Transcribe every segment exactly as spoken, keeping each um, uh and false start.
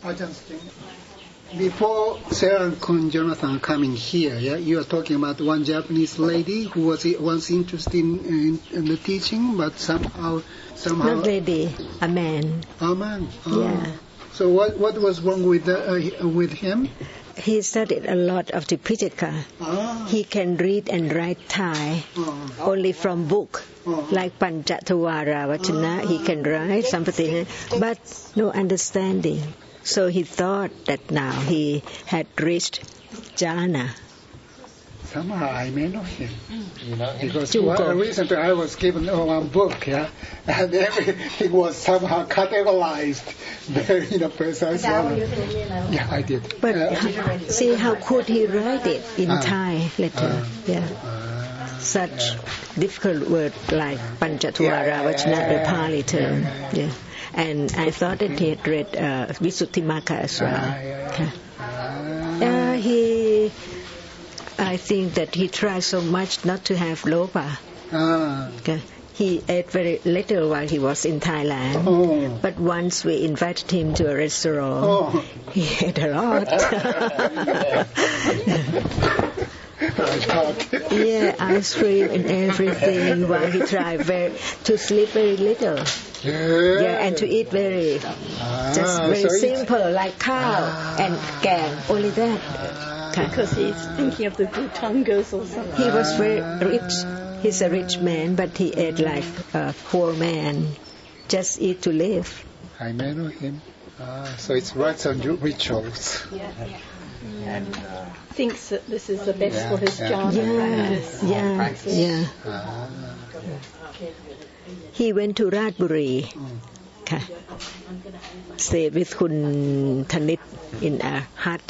Before Sarah and Kun Jonathan coming here, yeah, you are talking about one Japanese lady who was once interested in, in, in the teaching, but somehow, somehow. Not lady, a man. A man. Oh. Yeah. So what what was wrong with the, uh, with him? He studied a lot of the Pitaka. Ah. He can read and write Thai Oh. only from book, Oh. like Panchatawara Vachana. Ah. He can write something, but no understanding. So he thought that now he had reached jhana. Somehow I may know him. You know, Because well, recently I was given oh, one book, yeah, and everything was somehow categorized very, you know, precisely. Yeah, I did. But uh, see, how could he write it in Ah. Thai letter? Ah. Yeah. uh, Such difficult word like Panchatwara Yeah, Vachana, yeah, the yeah. Pali term. Yeah. Yeah. And I thought that he had read uh, Visuddhimagga as well. Ah, yeah, yeah. Okay. Uh, he, I think that he tried so much not to have loba. Ah. Okay. He ate very little while he was in Thailand. Oh. But once we invited him to a restaurant, Oh. he ate a lot. I thought. Yeah, ice cream and everything while he tried very, to sleep very little. Yeah. Yeah, and to eat very, Ah, just very so it's- simple, like cow Ah. and gang, only that. Okay. Because he's thinking of the Gutangas or something. He was very rich. He's a rich man, but he ate like a poor man. Just eat to live. I may know him. Ah, so it's rites and rituals. and uh, Thinks that this is the best Yeah, for his yeah. jhana Yeah, practice. yeah, practice. yeah. Ah. He went to Ratburi. Okay. Stayed with Kun Thanit in a hut.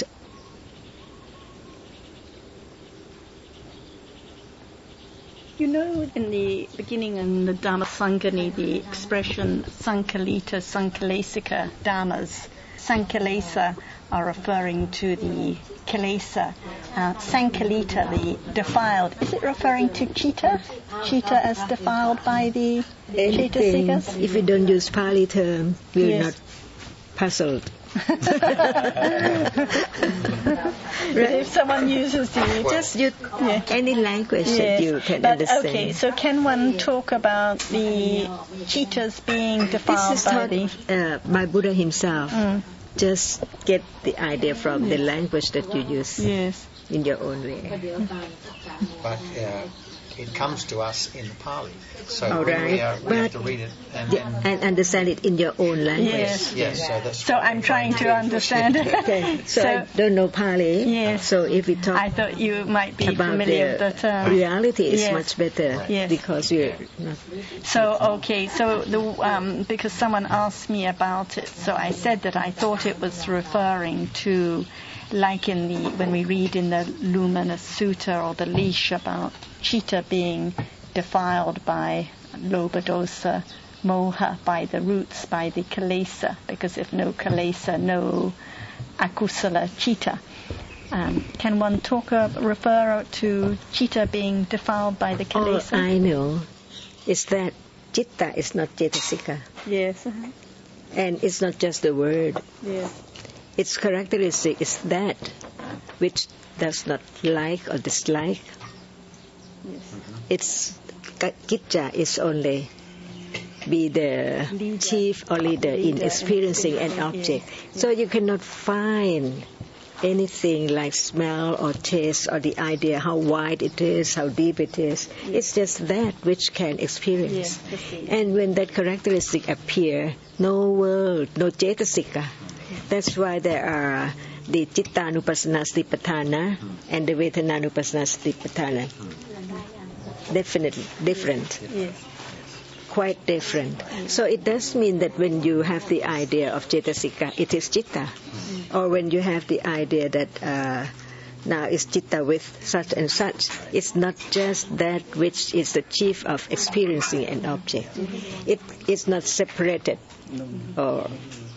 You know, in the beginning in the Dhamma Sangani, the expression Sankalita, Sankalesika Dhammas, Sankalesa are referring to the Kalesa. Uh, Sankalita, the defiled, is it referring to Chitta? Chitta as defiled by the Anything, Chaitasikas? if we don't use Pali term, we're Yes. not puzzled. But if someone uses the... Just use Yeah. any language Yes, that you can but understand. okay, so can one talk about the cheetahs being defiled This is by taught the... uh, by Buddha himself. Mm, Just get the idea from the language that you use yes. in your own way. but uh, it comes to us in the Pali, so All we, right, we, are, we have but- to read it and Yeah, then and understand it in your own language. Yes. yes, so that's. So what I'm we're trying to do. understand. Okay, so, So- I don't know Pali. Yes. So if we talk I thought you might be about familiar the with the term. reality, is Yes. much better Yes. because we're not. So, okay, so the um, because someone asked me about it, so I said that I thought it was referring to, like in the, when we read in the Luminous Sutta or the leash about cheetah being defiled by lobha dosa, moha, by the roots, by the kalesa, because if no kalesa, no akusala cheetah. Um, can one talk, uh, refer to cheetah being defiled by the All kalesa? I know is that citta is not cetasika, Yes. uh-huh. and it's not just the word. Yes. Its characteristic is that which does not like or dislike. Yes. Its kitcha is only be the Leader. chief or leader in Leader. experiencing an object. So you cannot find anything like smell or taste or the idea how wide it is, how deep it is. It's just that which can experience. Yes, that's it. And when that characteristic appear, no world, no cetasika. That's why there are the Chittanupassana Satipatthana and the Vedananupassana Satipatthana. Definitely different. Yes. Quite different. So it does mean that when you have the idea of cetasika, it is citta. Or when you have the idea that uh, now is citta with such and such, it's not just that which is the chief of experiencing an object. It is not separated or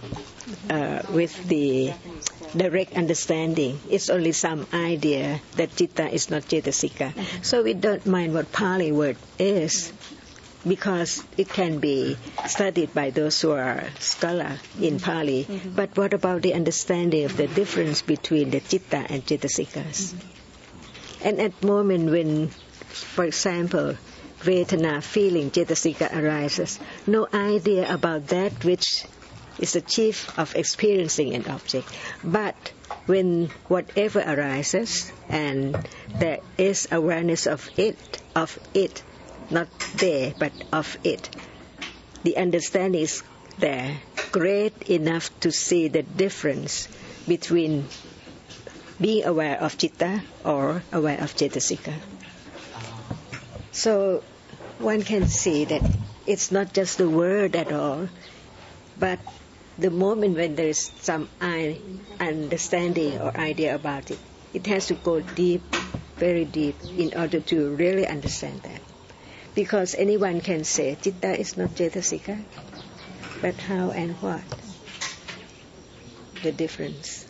uh, with the direct understanding. It's only some idea that citta is not cetasika. So we don't mind what Pali word is. because it can be studied by those who are scholar in Pali. Mm-hmm. But what about the understanding of the difference between the citta and cetasikas? Mm-hmm. And at the moment when, for example, Vedana, feeling, cetasika arises, no idea about that which is the chief of experiencing an object. But when whatever arises and there is awareness of it, of it, not there, but of it, the understanding is there, great enough to see the difference between being aware of citta or aware of cetasika. So one can see that it's not just the word at all, but the moment when there is some understanding or idea about it, it has to go deep, very deep, in order to really understand that. Because anyone can say, citta is not cetasika, but how and what? The difference.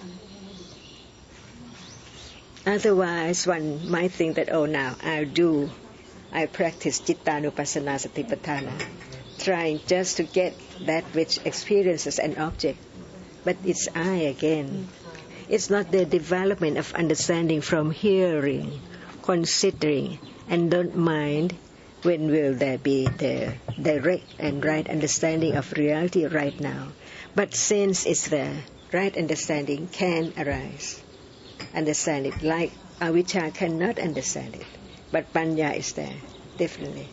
Otherwise, one might think that, oh, now I'll do, I practice cittanupassana satipatthana, trying just to get that which experiences an object. But it's I again. It's not the development of understanding from hearing, considering, and don't mind when will there be the direct and right understanding of reality right now. But since it's there, right understanding can arise. Understand it like avijja cannot understand it. But panya is there, definitely.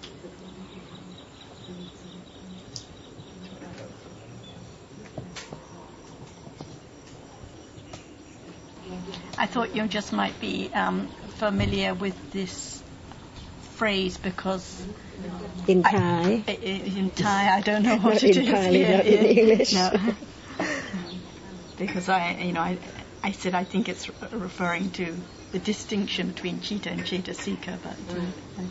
I thought you just might be um, familiar with this phrase because in Thai, I, in Thai, I don't know what not it in is. Pali, yeah, not yeah. in English. No. Because I, you know, I, I said I think it's referring to the distinction between citta and cetasika, but uh, mm.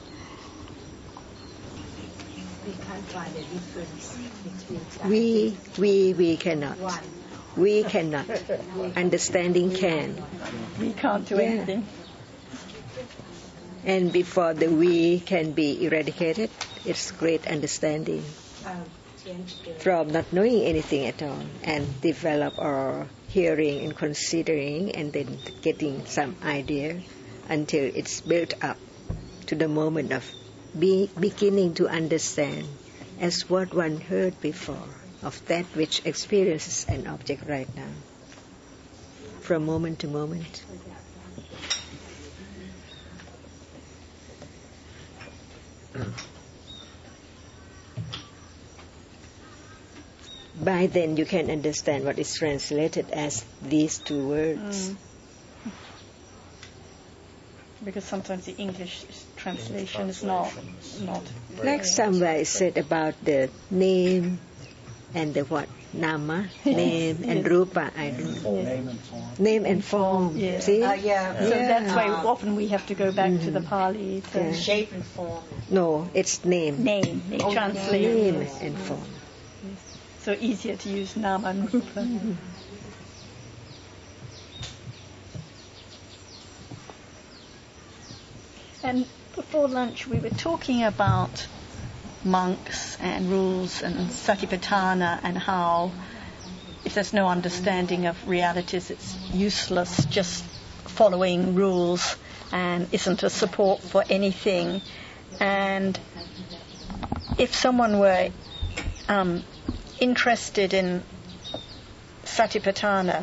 we can't find a difference between. We we we cannot. One. We cannot. Understanding can. We can't do yeah. anything. And before the we can be eradicated, it's great understanding. From not knowing anything at all and develop our hearing and considering and then getting some idea until it's built up to the moment of be, beginning to understand as what one heard before of that which experiences an object right now from moment to moment. By then you can understand what is translated as these two words. Mm. Because sometimes the English translation is not not like somewhere is said about the name and the what nama name and yes. rupa. I don't know. Name and form. Name and form. Yeah. See? Uh, yeah. So yeah. that's why often we have to go back mm-hmm. to the Pali to yeah. Shape and form. No, it's name. name. They oh, translate Name yes. and form. So easier to use nama and rupa. Mm-hmm. And before lunch we were talking about monks and rules and satipatthana and how if there's no understanding of realities it's useless just following rules and isn't a support for anything. And if someone were um, interested in satipatthana,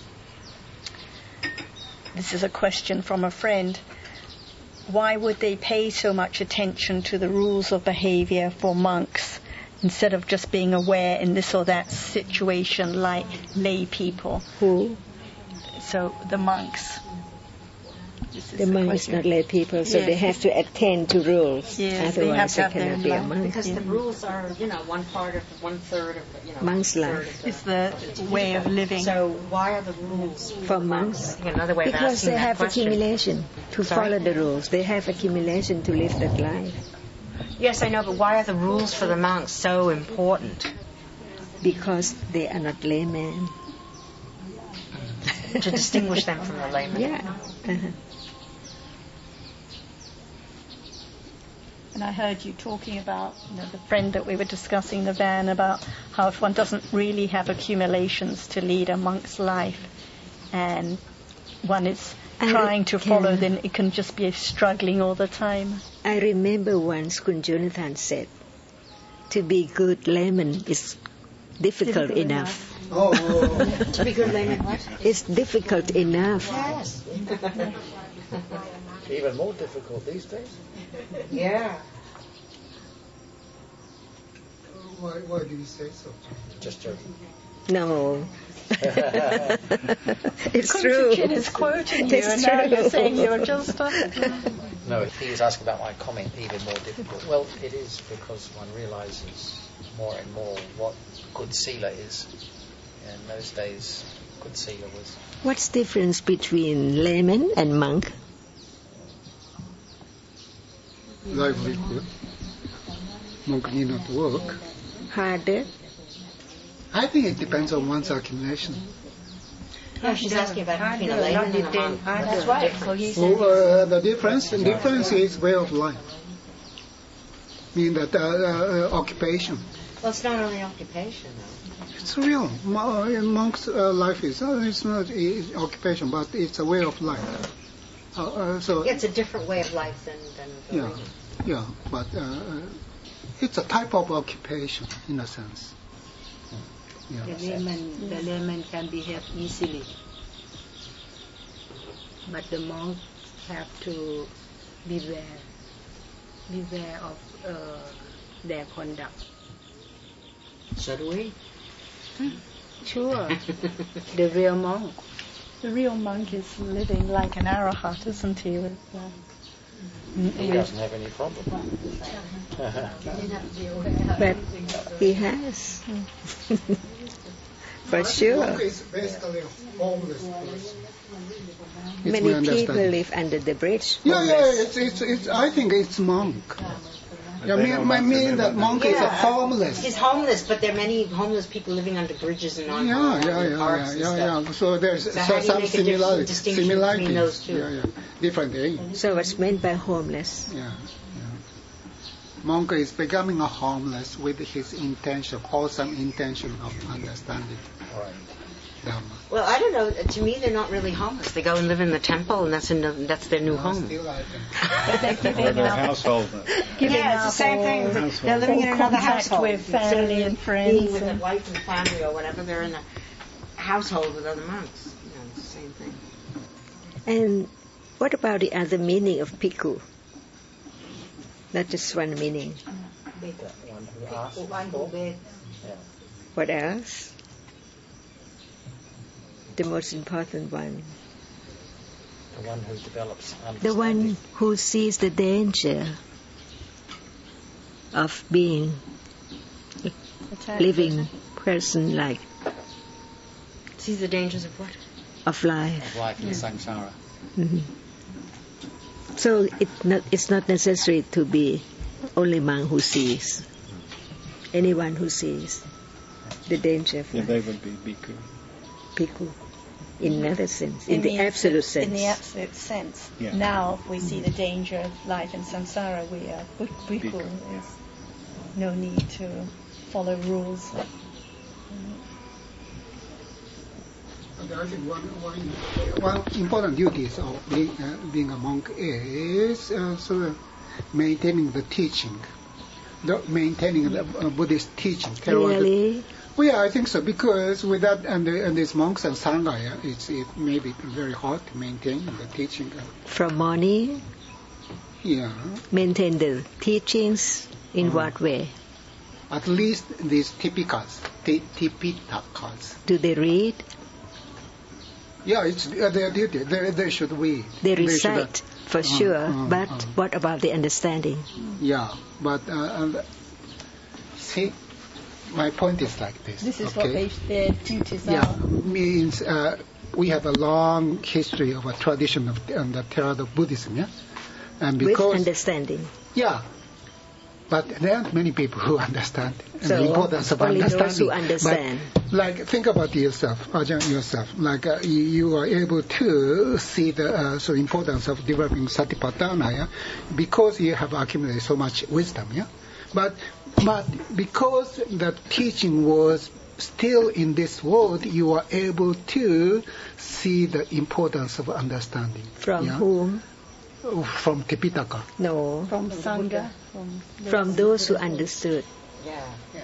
this is a question from a friend, why would they pay so much attention to the rules of behavior for monks instead of just being aware in this or that situation like lay people? Who? So the monks. The monks, not lay people, so yes. they have to attend to rules. Yes, otherwise they, they cannot be a life. monk. Because yeah. the rules are, you know, one part of one third of the, you know, monk's life. It's the way of living. So why are the rules For monks? Another way of Because asking they that have question. accumulation to Sorry? follow the rules. They have accumulation to live that life. Yes, I know, but why are the rules for the monks so important? Because they are not laymen. To distinguish them from the laymen. Yeah. Uh-huh. And I heard you talking about, you know, the friend that we were discussing in the van, about how if one doesn't really have accumulations to lead a monk's life, and one is I trying to follow, yeah. then it can just be struggling all the time. I remember once Kun Jonathan said, to be good layman is difficult, Difficult enough. Oh, To be good layman, what? It's difficult enough. Yes. Even more difficult these days. Yeah. why, why do you say so? Just joking. No. It's Kunta true. Chin is quoting you, It's and now true. you're saying you're just... No, he was asking about my comment, even more difficult. Well, it is because one realises more and more what good sila is. In those days, good sila was... What's the difference between layman and monk? Livelihood. Monk need not work. Harder? I think it depends on one's accumulation. Yeah, she's asking about between a layman and a monk. That's right. So he said, So, uh, the difference, the difference is way of life. Mean that uh, uh, occupation. well, it's not only occupation, though. It's real. Mo- uh, Monk's uh, life is uh, it's not it's occupation, but it's a way of life. Uh, uh, so Yeah, it's a different way of life than, than the yeah, layman. yeah, but uh, uh, it's a type of occupation in a sense. Yeah. The layman, the layman can behave easily, but the monks have to beware, beware of uh, their conduct. So do we. Sure, the real monk. The real monk is living like an arahat, isn't he? With, uh, He doesn't have any problem. But he has. For sure. Monk is basically a homeless person. It's my Many people understanding. live under the bridge. Yeah, yeah, homeless. it's, it's, it's, I think it's monk. I mean, I mean that monk is a homeless. He's homeless, but there are many homeless people living under bridges and on, Yeah, on yeah, in yeah, parks yeah, and yeah, stuff. yeah. So there's So so how do you some make a difference- similarity, distinction similarities. between those two? Yeah, yeah, different things. So what's meant by homeless? Yeah, yeah. Monk is becoming a homeless with his intention, wholesome intention of understanding Right. Dhamma. Well, I don't know. To me, they're not really homeless. They go and live in the temple, and that's in the, that's their new home. Still, I think. but they're Or giving their up, household. giving Yeah, up it's the same all, thing. Household. They're living in all another contact household with family Instead of and friends Being with a and- wife and family or whatever, they're in a household with other monks. You know, it's the same thing. And what about the other meaning of bhikkhu? Not just one meaning. The one who asks One for. who begs. Yeah. What else? The most important one. The one who develops The understanding. one who sees the danger of being attached. living person like Sees the dangers of what? of life. of life in samsara. Mhm. So it not, it's not necessary to be only monk who sees. Anyone who sees the danger of Yeah, life. they would be bhikkhu. Bhikkhu, in another sense, in, the, abso- absolute sense. In the absolute sense. Yeah. Now we see the danger of life in samsara. We are bhi- bhikkhu. Bhikkhu, yeah. There's no need to follow rules. And I think one, one, one important duties of being, uh, being a monk is uh, sort of maintaining the teaching, the, maintaining the uh, Buddhist teaching. Theravada- Really? Well, yeah, I think so, because without and, the, and these monks and sangha, yeah, it's, it may be very hard to maintain the teaching. Uh, From morning, yeah, maintain the teachings in Mm. what way? at least these typicals, t- tipitakas. Do they read? Yeah, it's uh, their duty. They, they should read. They should, uh, recite, for uh, sure. uh, but uh. what about the understanding? Yeah, but uh, and see, my point is like this. This is okay? what they, their duties Yeah, are. means uh, we have a long history of a tradition of um, the Theravada Buddhism, yeah, and With because understanding. yeah, but there aren't many people who understand So the importance of only understanding. those who understand. But, like, think about yourself, Ajahn, yourself. Like, uh, you, you are able to see the uh, so importance of developing satipatthana, yeah, because you have accumulated so much wisdom, yeah. But but because the teaching was still in this world, you are able to see the importance of understanding. From yeah? whom? From Tipitaka. No. From Sangha. From, From those who understood. Yeah.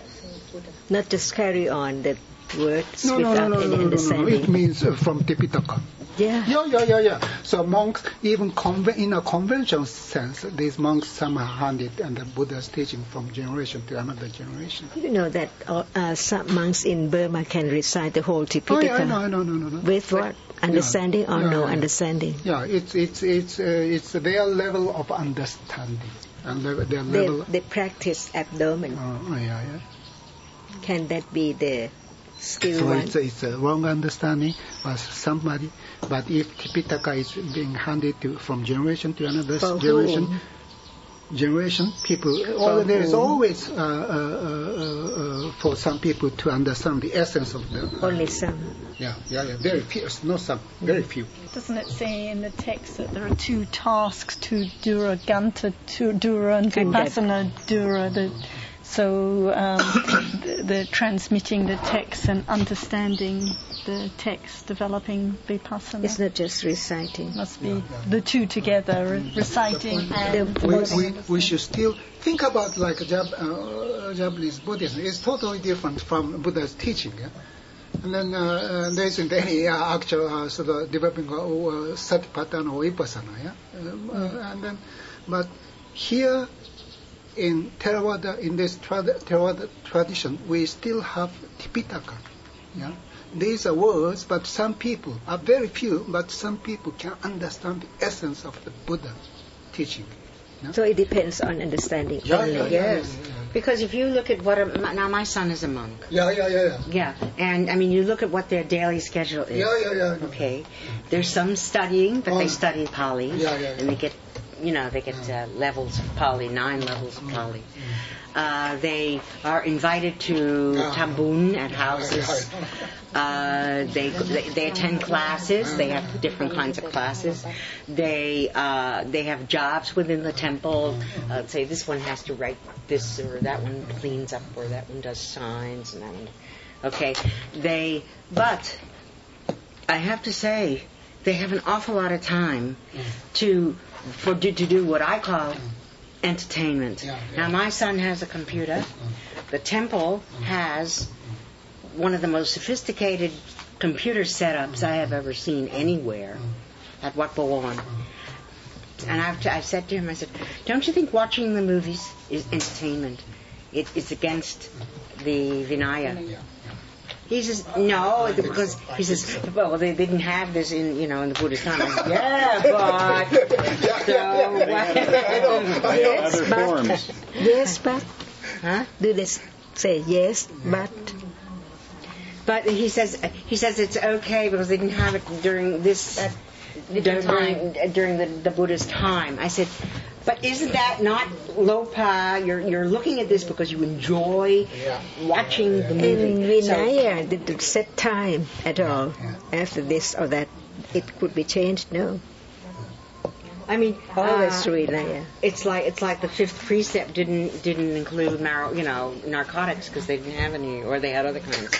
Not just carry on the words No, no, without no, no, any no, no, no, no. understanding. It means uh, from Tipitaka. Yeah. Yeah, yeah, yeah, yeah. So monks, even conven- in a conventional sense, these monks somehow handed and the Buddha's teaching from generation to another generation. You know that uh, uh, some monks in Burma can recite the whole Tipitaka. Oh, yeah, I know, I know, no, no, no. With what? Understanding or Yeah, no yeah. understanding? Yeah, it's it's it's uh, it's their level of understanding and level, their They, level. they practice abdomen. Oh, oh, yeah, yeah. Can that be the skill So one? it's it's a wrong understanding by somebody. But if Tipitaka is being handed to from generation to another For generation, whom? generation, people, all, there is always uh, uh, uh, uh, for some people to understand the essence of the. Uh, Only some. Yeah, yeah, yeah. Very few, not some, very few. Doesn't it say in the text that there are two tasks to Dura Ganta, to Dura and Vipassana Dura? The, so um, the, the transmitting the text and understanding the text, developing Vipassana. It's not just reciting. Must be the two together, re- reciting and We, we, we should still think about like Jap, uh, Japanese Buddhism. It's totally different from Buddha's teaching. Yeah? And then uh, uh, there isn't any uh, actual uh, sort of developing uh, uh, satipatthana or vipassana. Yeah? Um, uh, and then, but here in Theravada, in this trad- Theravada tradition, we still have Tipitaka. Yeah? These are words, but some people, are very few, but some people can understand the essence of the Buddha teaching. Yeah? So it depends on understanding Yeah, only. yeah, yeah. Yes. Because if you look at what a, now my son is a monk. Yeah, yeah, yeah, yeah. Yeah, and I mean you look at what their daily schedule is. Yeah, yeah, yeah. Okay, there's some studying, but Oh. they study Pali, Yeah, yeah, yeah. and they get, you know, they get uh, levels of Pali, nine levels of Pali. Uh, they are invited to Yeah. Tambun at houses. Uh, they, they they attend classes. They have different kinds of classes. They uh, they have jobs within the temple. Uh, say this one has to write this, or that one cleans up, or that one does signs, and that one. Okay, they but I have to say they have an awful lot of time to for to, to do what I call entertainment. Yeah, yeah. Now my son has a computer. The temple has one of the most sophisticated computer setups I have ever seen anywhere at Wat Pawan. And I've, I said to him, I said, don't you think watching the movies is entertainment? It, it's against the Vinaya. He says, no, because he says, well, they didn't have this in, you know, in the Buddhist time. I said, yeah, but, so, Yes, Other but, forms. yes, but. huh? Do they s- say yes, but? But he says he says it's okay because they didn't have it during this during during the, the Buddha's time. I said, but isn't that not lopa? You're you're looking at this because you enjoy watching the In movie. So- Vinaya, did it set time at all after this or that? It could be changed. No, I mean, always uh, through Vinaya. it's like it's like the fifth precept didn't didn't include mar- you know narcotics because they didn't have any, or they had other kinds.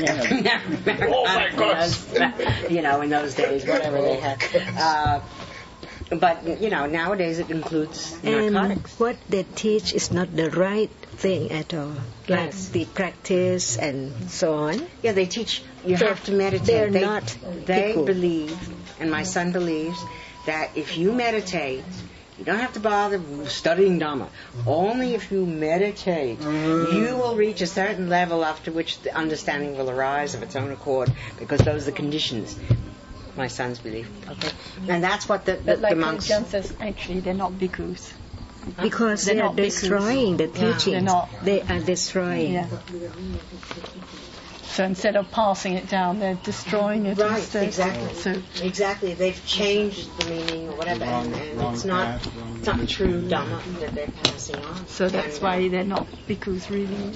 Oh my gosh. You know, in those days, whatever they had. Uh, but you know, nowadays it includes And narcotics. what they teach is not the right thing at all. Like Yes. the practice and so on. Yeah, they teach you They're- have to meditate. they're they, not They people. believe, and my son believes, that if you meditate, you don't have to bother studying Dhamma. Only if you meditate, you will reach a certain level after which the understanding will arise of its own accord, because those are the conditions. My son's belief. Okay, and that's what the, the, But like the monks. John says, actually they're not bhikkhus. Because They're they are not bhikkhus. destroying the Yeah. teachings. They're not. They are destroying. Yeah. So instead of passing it down, they're destroying it Right, instead. exactly. So Exactly. They've changed the meaning or whatever, and, and it's not it's not true Dhamma that they're passing on. So that's And, why uh, they're not bhikkhus really.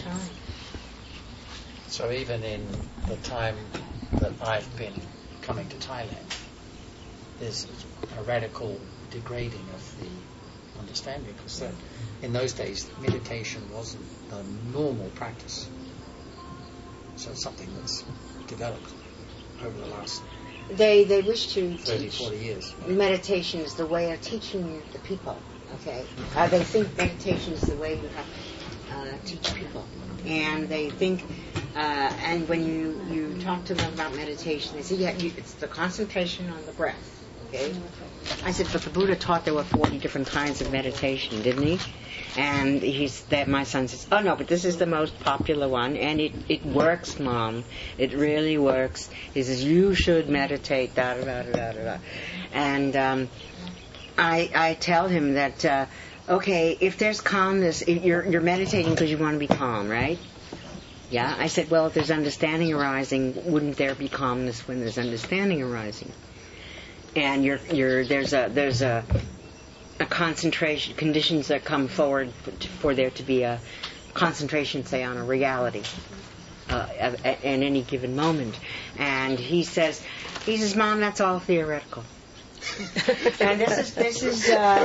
So even in the time that I've been coming to Thailand, there's a radical degrading of the understanding, because that, in those days meditation wasn't a normal practice. So it's something that's developed over the last They they wish to thirty, teach forty years. meditation is the way of teaching the people. Okay, uh, they think meditation is the way you have to uh, teach people, and they think, uh, and when you you talk to them about meditation, they say, yeah, you, it's the concentration on the breath. Okay, I said, but the Buddha taught there were forty different kinds of meditation, didn't he? And he's that my son says, oh no, but this is the most popular one, and it, it works, Mom. It really works. He says, you should meditate, da da da da da da. And um, I I tell him that uh, okay, if there's calmness, if you're you're meditating because you want to be calm, right? Yeah. I said, well, if there's understanding arising, wouldn't there be calmness when there's understanding arising? And you're you're there's a there's a a concentration, conditions that come forward for there to be a concentration, say, on a reality uh, at, at any given moment. And he says, he says, Mom, that's all theoretical. And this is this is uh,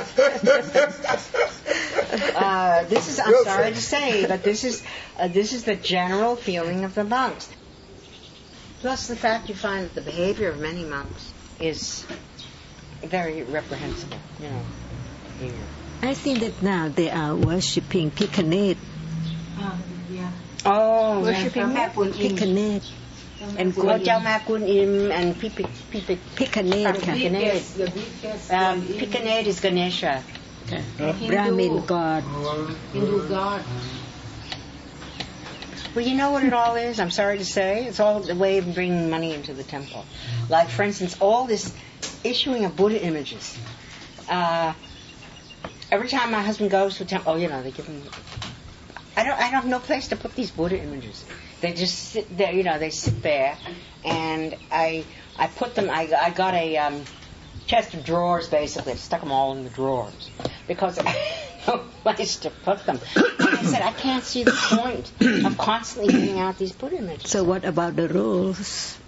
uh, this is I'm sorry to say, but this is uh, this is the general feeling of the monks. Plus the fact you find that the behavior of many monks is very reprehensible, you know. Here. I think that now they are worshipping Pikanet. Uh, yeah. Oh, worshipping Pikanet. And Gojal Ma Kun Im and Pipik Pipik Pikanet. Pikanet. Um, Pikanet is Ganesha. Okay. Brahmin god. Hindu god. Well, you know what it all is? I'm sorry to say. It's all the way of bringing money into the temple. Like, for instance, all this issuing of Buddha images. Uh, every time my husband goes to a temple, oh, you know, they give him... I don't, I don't have no place to put these Buddha images. They just sit there, you know, they sit there, and I I put them, I, I got a um, chest of drawers, basically. I stuck them all in the drawers, because I had no place to put them. And I said, I can't see the point of constantly bringing out these Buddha images. So what about the rules?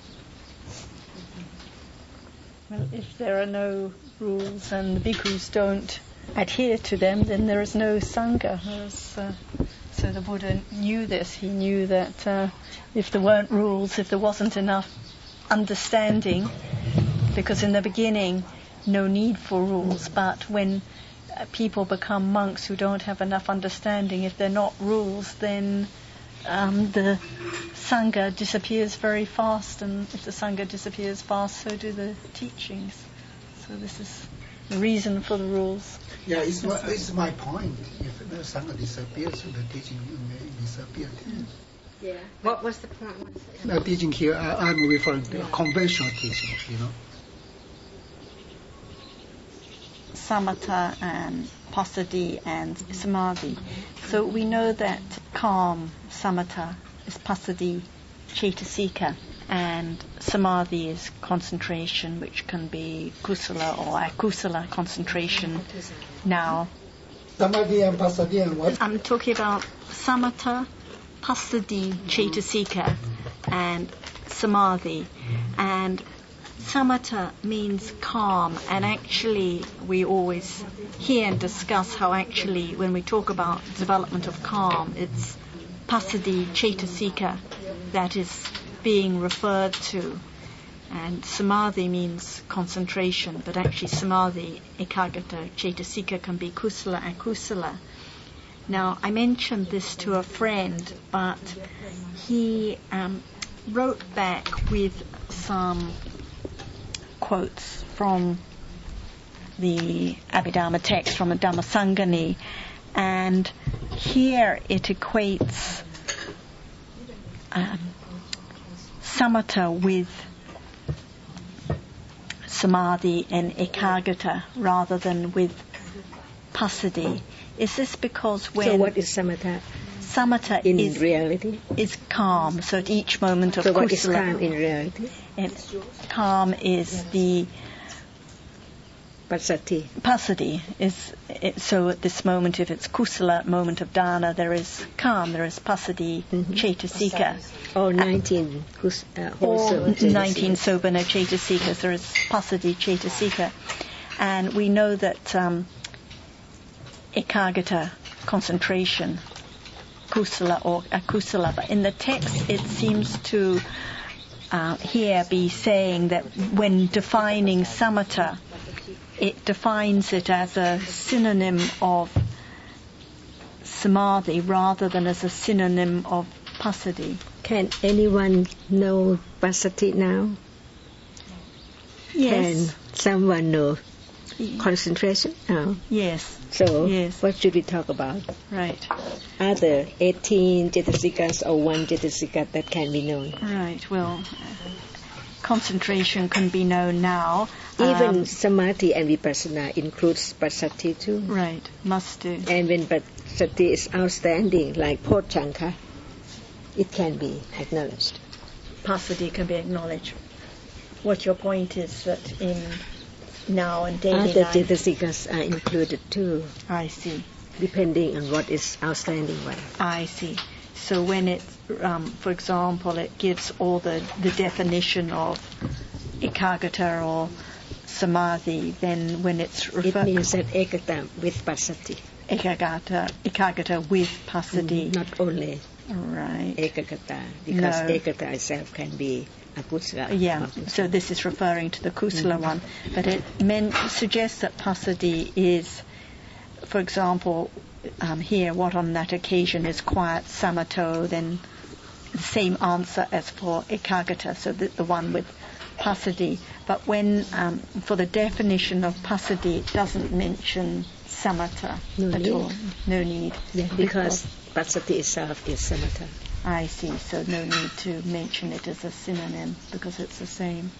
Well, if there are no rules and the bhikkhus don't adhere to them, then there is no sangha. There's, uh, so the Buddha knew this. He knew that uh, if there weren't rules, if there wasn't enough understanding, because in the beginning, no need for rules, but when uh, people become monks who don't have enough understanding, if they're not rules, then um, the sangha disappears very fast, and if the sangha disappears fast, so do the teachings. So this is the reason for the rules. Yeah, it's my, it's my point. If the sangha disappears, the teaching may disappear too. Yeah. What was the point? The teaching here, I, I'm referring to conventional teaching, you know. Samatha and passaddhi and samadhi. So we know that calm, samatha, is passaddhi, cetasika, and samadhi is concentration, which can be kusala or akusala concentration. Now, Samadhi and passaddhi and what? I'm talking about samatha, passaddhi, cetasika, and samadhi. And samatha means calm, and actually we always hear and discuss how actually when we talk about development of calm, it's passaddhi, cetasika that is being referred to. And samadhi means concentration, but actually samadhi, ekagata, cetasika can be kusala, akusala. Now, I mentioned this to a friend, but he um, wrote back with some quotes from the Abhidhamma text, from the Dhammasangani, and here it equates um, samatha with samadhi and ekagata rather than with passaddhi. Is this because when... So what is samatha? samatha in is reality. is calm. So at each moment of So kusala, what is calm in reality? and calm is the Passaddhi. passaddhi. Is it, so at this moment, if it's kusala, moment of dana, there is calm, there is passaddhi, Mhm. cetasika. Or nineteen kus- uh, Or wholesome nineteen cetasika. sobana cetasikas, there is passaddhi cetasika. And we know that um, ekagata, concentration, kusala or akusala, but in the text it seems to uh, here be saying that when defining samatha, it defines it as a synonym of samadhi rather than as a synonym of passaddhi. Can anyone know passaddhi now? Yes. Can someone know concentration? No. Yes. So Yes. what should we talk about? Right. Are there eighteen cetasikas or one cetasika that can be known? Right. Well, concentration can be known now. Even Um, samadhi and vipassana includes passaddhi too. right. Must do. And when passaddhi is outstanding, like Pochanka, it can be acknowledged. Passaddhi can be acknowledged. What your point is that in now and daily Other life. cetasikas are included too, I see. depending on what is outstanding one. I see. So when it, um, for example, it gives all the, the definition of ekagata or samadhi, then when it's It referred means that ekata with passaddhi, ekagata, ekagata with passaddhi. not only Right. ekagata, because No. ekagata itself can be akusala. Yeah, or so this is referring to the kusala one, but it men- suggests that passaddhi is, for example, um, here what on that occasion is quiet samatho, then the same answer as for ekagata, so the, the one with passaddhi. But when, um, for the definition of passaddhi, it doesn't mention samatha No at need. all. No need. Yeah, because passaddhi itself is samatha. I see, so no need to mention it as a synonym because it's the same.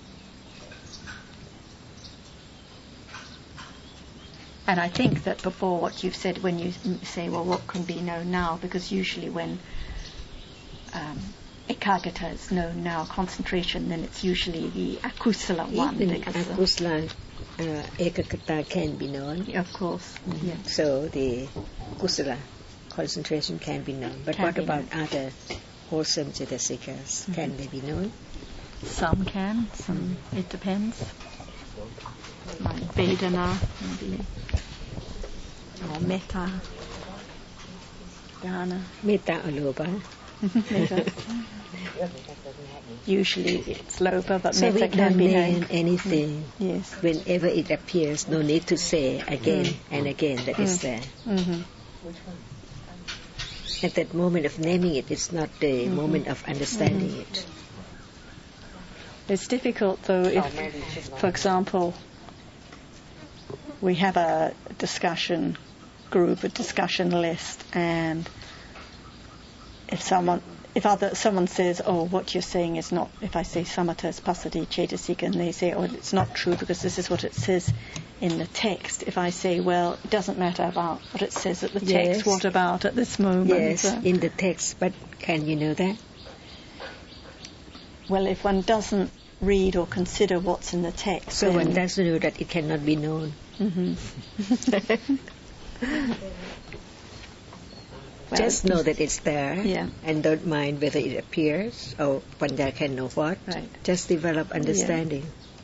And I think that before what you've said when you say, well, what can be known now, because usually when um, ekagata is known now, concentration, then it's usually the akusala one. Even because of- akusala uh, ekagata can be known. of course, yeah. So the kusala concentration can be known. But Can what be about other wholesome cetasikas? Mm-hmm. Can they be known? Some can, some it depends. Like Vedana, maybe, or Metta, Dana. Metta or Lobha? Metta. Usually it's Lopa, but So we Metta can can be name known. anything. Yes. Whenever it appears, no need to say again Mm. and again that it's Mm. there. Mm-hmm. At that moment of naming it, it's not the Mhm. moment of understanding Mhm. it. It's difficult though if, for example, we have a discussion group, a discussion list, and if someone, if other someone says, "Oh, what you're saying is not," if I say samatha is passaddhi cetasika, and they say, "Oh, it's not true because this is what it says in the text." If I say, "Well, it doesn't matter about what it says at the text. Yes. What about at this moment?" Yes, Uh, in the text, but can you know that? well, if one doesn't read or consider what's in the text, So one then, doesn't know that it cannot be known. Mhm. Well, Just know that it's there, Yeah. and don't mind whether it appears or Panya can know what. Right. Just develop understanding.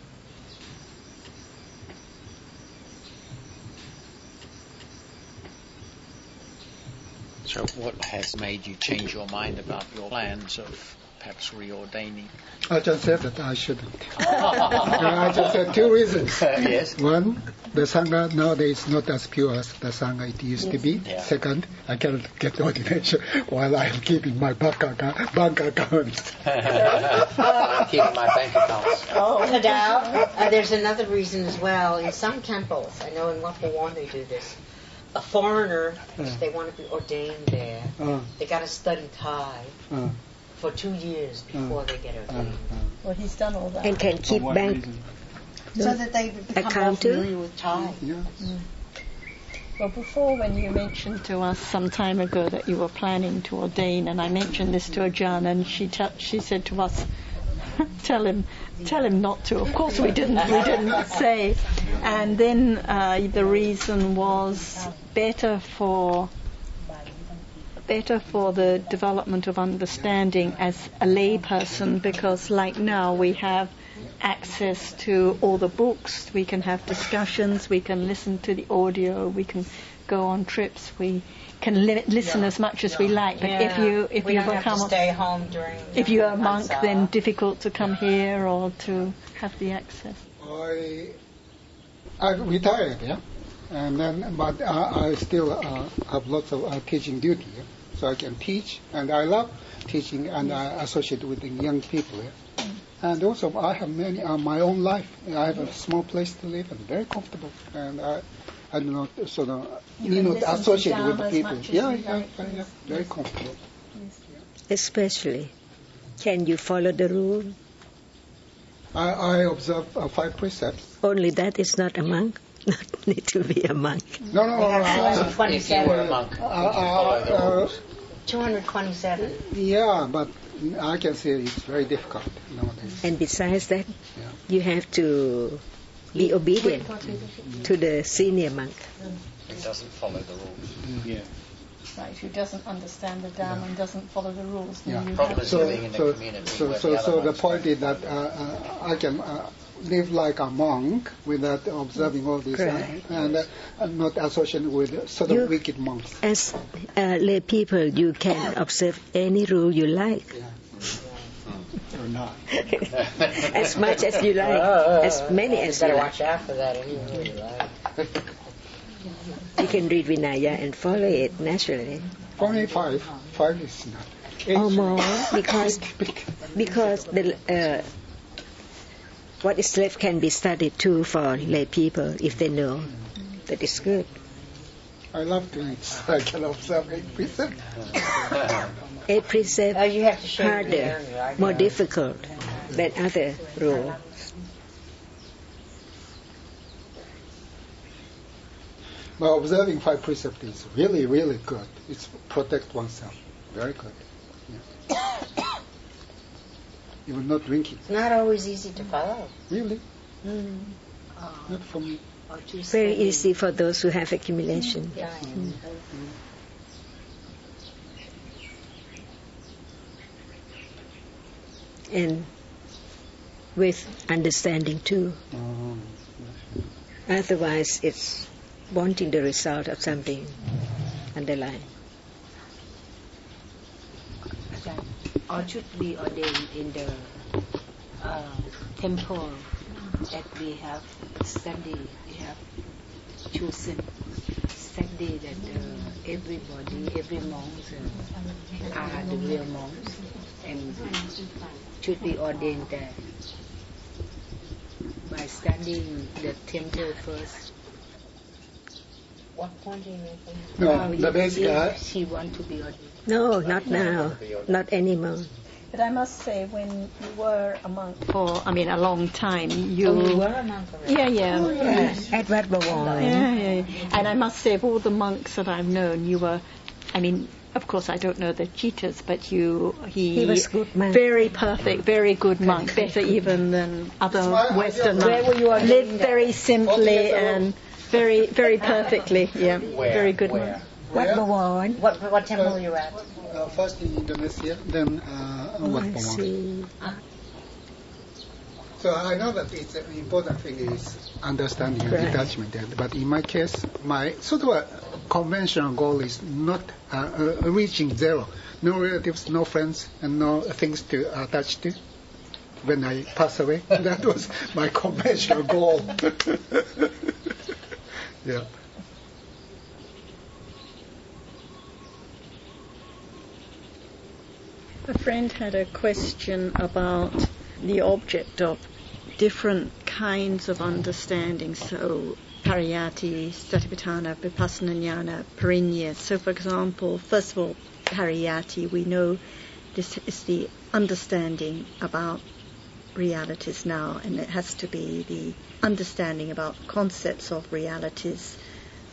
So what has made you change your mind about your plans of perhaps reordaining? I just said that I shouldn't. I just said two reasons. Yes. One, the Sangha nowadays is not as pure as the Sangha it used to be. Yeah. Second, I cannot get ordination while I am keeping my bank account. Bank account. I'm keeping my bank accounts. Oh, no doubt. Uh, there's another reason as well. In some temples, I know in Wapawan they do this. A foreigner, if they want to be ordained there, Uh, they got to study Thai uh, for two years before they get uh, ordained. uh. Well, he's done all that. And can keep bank. So that they become more Account too? familiar with Thai. Yeah. Well, before when you mentioned to us some time ago that you were planning to ordain, and I mentioned this to Ajahn, and she te- she said to us, tell him, tell him not to. Of course we didn't, we didn't say. And then uh, the reason was better for better for the development of understanding as a lay person, because like now we have access to all the books, we can have discussions, we can listen to the audio, we can go on trips, we can li- listen yeah. as much as yeah. we like. But yeah. if you if we you don't become have to stay home during if you're a monk, then difficult to come here or to have the access. I I retired, yeah, and then but I, I still uh, have lots of uh, teaching duty, yeah? So I can teach, and I love teaching, and I associate with the young people. Yeah? And also, I have many uh, my own life. I have a small place to live and very comfortable. And I, I do not sort of you need not associate with the people. Yeah, yeah, yeah, yeah, very comfortable. Yes. Especially, can you follow the rule? I, I observe uh, five precepts. Only that is not a monk. Not need to be a monk. No, no, no. Uh, if you were a monk, uh, uh, uh, two hundred twenty-seven. Yeah, but I can say it's very difficult nowadays. And besides that, yeah. you have to be obedient to the senior monk. It doesn't follow the rules. Yeah. Right, who doesn't understand the Dhamma yeah. and doesn't follow the rules. Yeah. The problem is so, living in so, a community. So, where so, the, so the point is that uh, uh, I can uh, live like a monk without observing all this, right. uh, and uh, not associated with sort of you, wicked monks. As uh, lay people, you can observe any rule you like. Yeah. Or not. As much as you like, uh, as many as you better like. watch out for that anyway. You like. You can read Vinaya and follow it naturally. Only five. Five is not. Eight. Or more, because because the uh, what is left can be studied too for lay people if they know. That is good. I love to eat, so I can observe eight precepts. Eight precepts oh, you have to show harder, area, right? more difficult than other rules. But observing five precepts is really, really good. It's protect oneself. Very good. Yeah. You will not drink it. It's not always easy to follow. Really? Mm. Oh. Not for me. Very easy for those who have accumulation. Yeah. Mm. And with understanding too. Oh. Otherwise, it's wanting the result of something underlying. Or should be ordained in the uh, temple that we have studied, we have chosen study that uh, everybody, every monks uh, are the real monks and should be ordained there by studying the temple first. What point are you making? No, uh, the basic. Uh, she want to be ordained. No, not now. Not anymore. But I must say, when you were a monk for, I mean, a long time, you... Oh, you were a monk already? Yeah, yeah. Oh, yes. At Wat Bawang. Yeah, yeah, yeah. And I must say, of all the monks that I've known, you were, I mean, of course, I don't know the cheetahs, but you, he, he was good monk. Very perfect, very good monk, better even than other Western monks. Where were you Lived very simply and very, very perfectly. Yeah, Where? very good Where? monk. Wat Bawang. What, what temple are you at? uh, first in Indonesia, then uh, Oh, Wat I Bawang. see. So I know that it's an important thing is understanding Right. and detachment. and- But in my case, my sort of a conventional goal is not uh, uh, reaching zero. No relatives, no friends, and no things to attach to when I pass away. That was my conventional goal. Yeah. A friend had a question about the object of different kinds of understanding. So, pariyati, satipatthana, vipassana jnana, parinya. So, for example, first of all, pariyati, we know this is the understanding about realities now, and it has to be the understanding about concepts of realities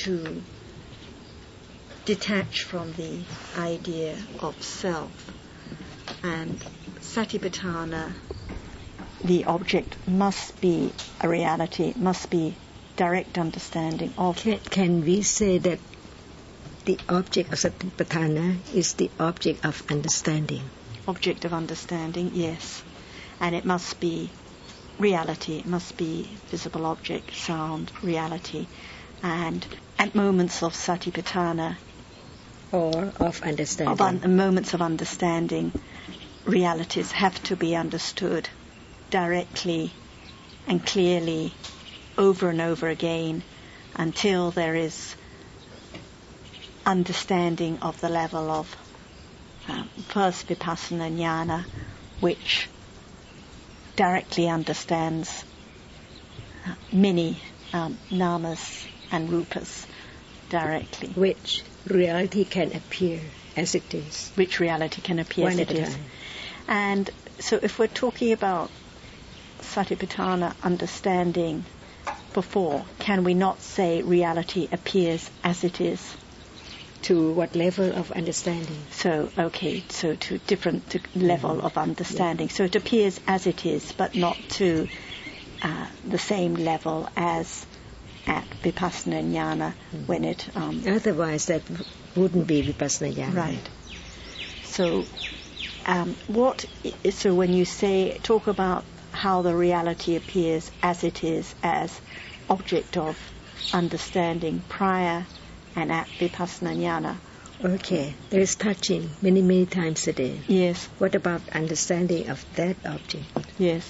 to detach from the idea of self. And Satipatthana, the object must be a reality, must be direct understanding of. Can, can we say that the object of Satipatthana is the object of understanding? Object of understanding, yes. And it must be reality, it must be visible object, sound, reality. And at moments of Satipatthana, or of understanding, of un- moments of understanding, realities have to be understood directly and clearly over and over again until there is understanding of the level of um, first vipassana jnana, which directly understands uh, many um, namas and rupas directly. Which reality can appear as it is. Which reality can appear One as at it a is. time. And so if we're talking about Satipatthana understanding before, can we not say reality appears as it is? To what level of understanding? So, okay, so to different to level of understanding. So it appears as it is, but not to uh, the same level as at Vipassana Jnana when it... Um, Otherwise that wouldn't be Vipassana Jnana. Right. So, um, what... I- so when you say, talk about how the reality appears as it is, as object of understanding prior and at Vipassana Jnana. Okay, there is touching many, many times a day. Yes. What about understanding of that object? Yes.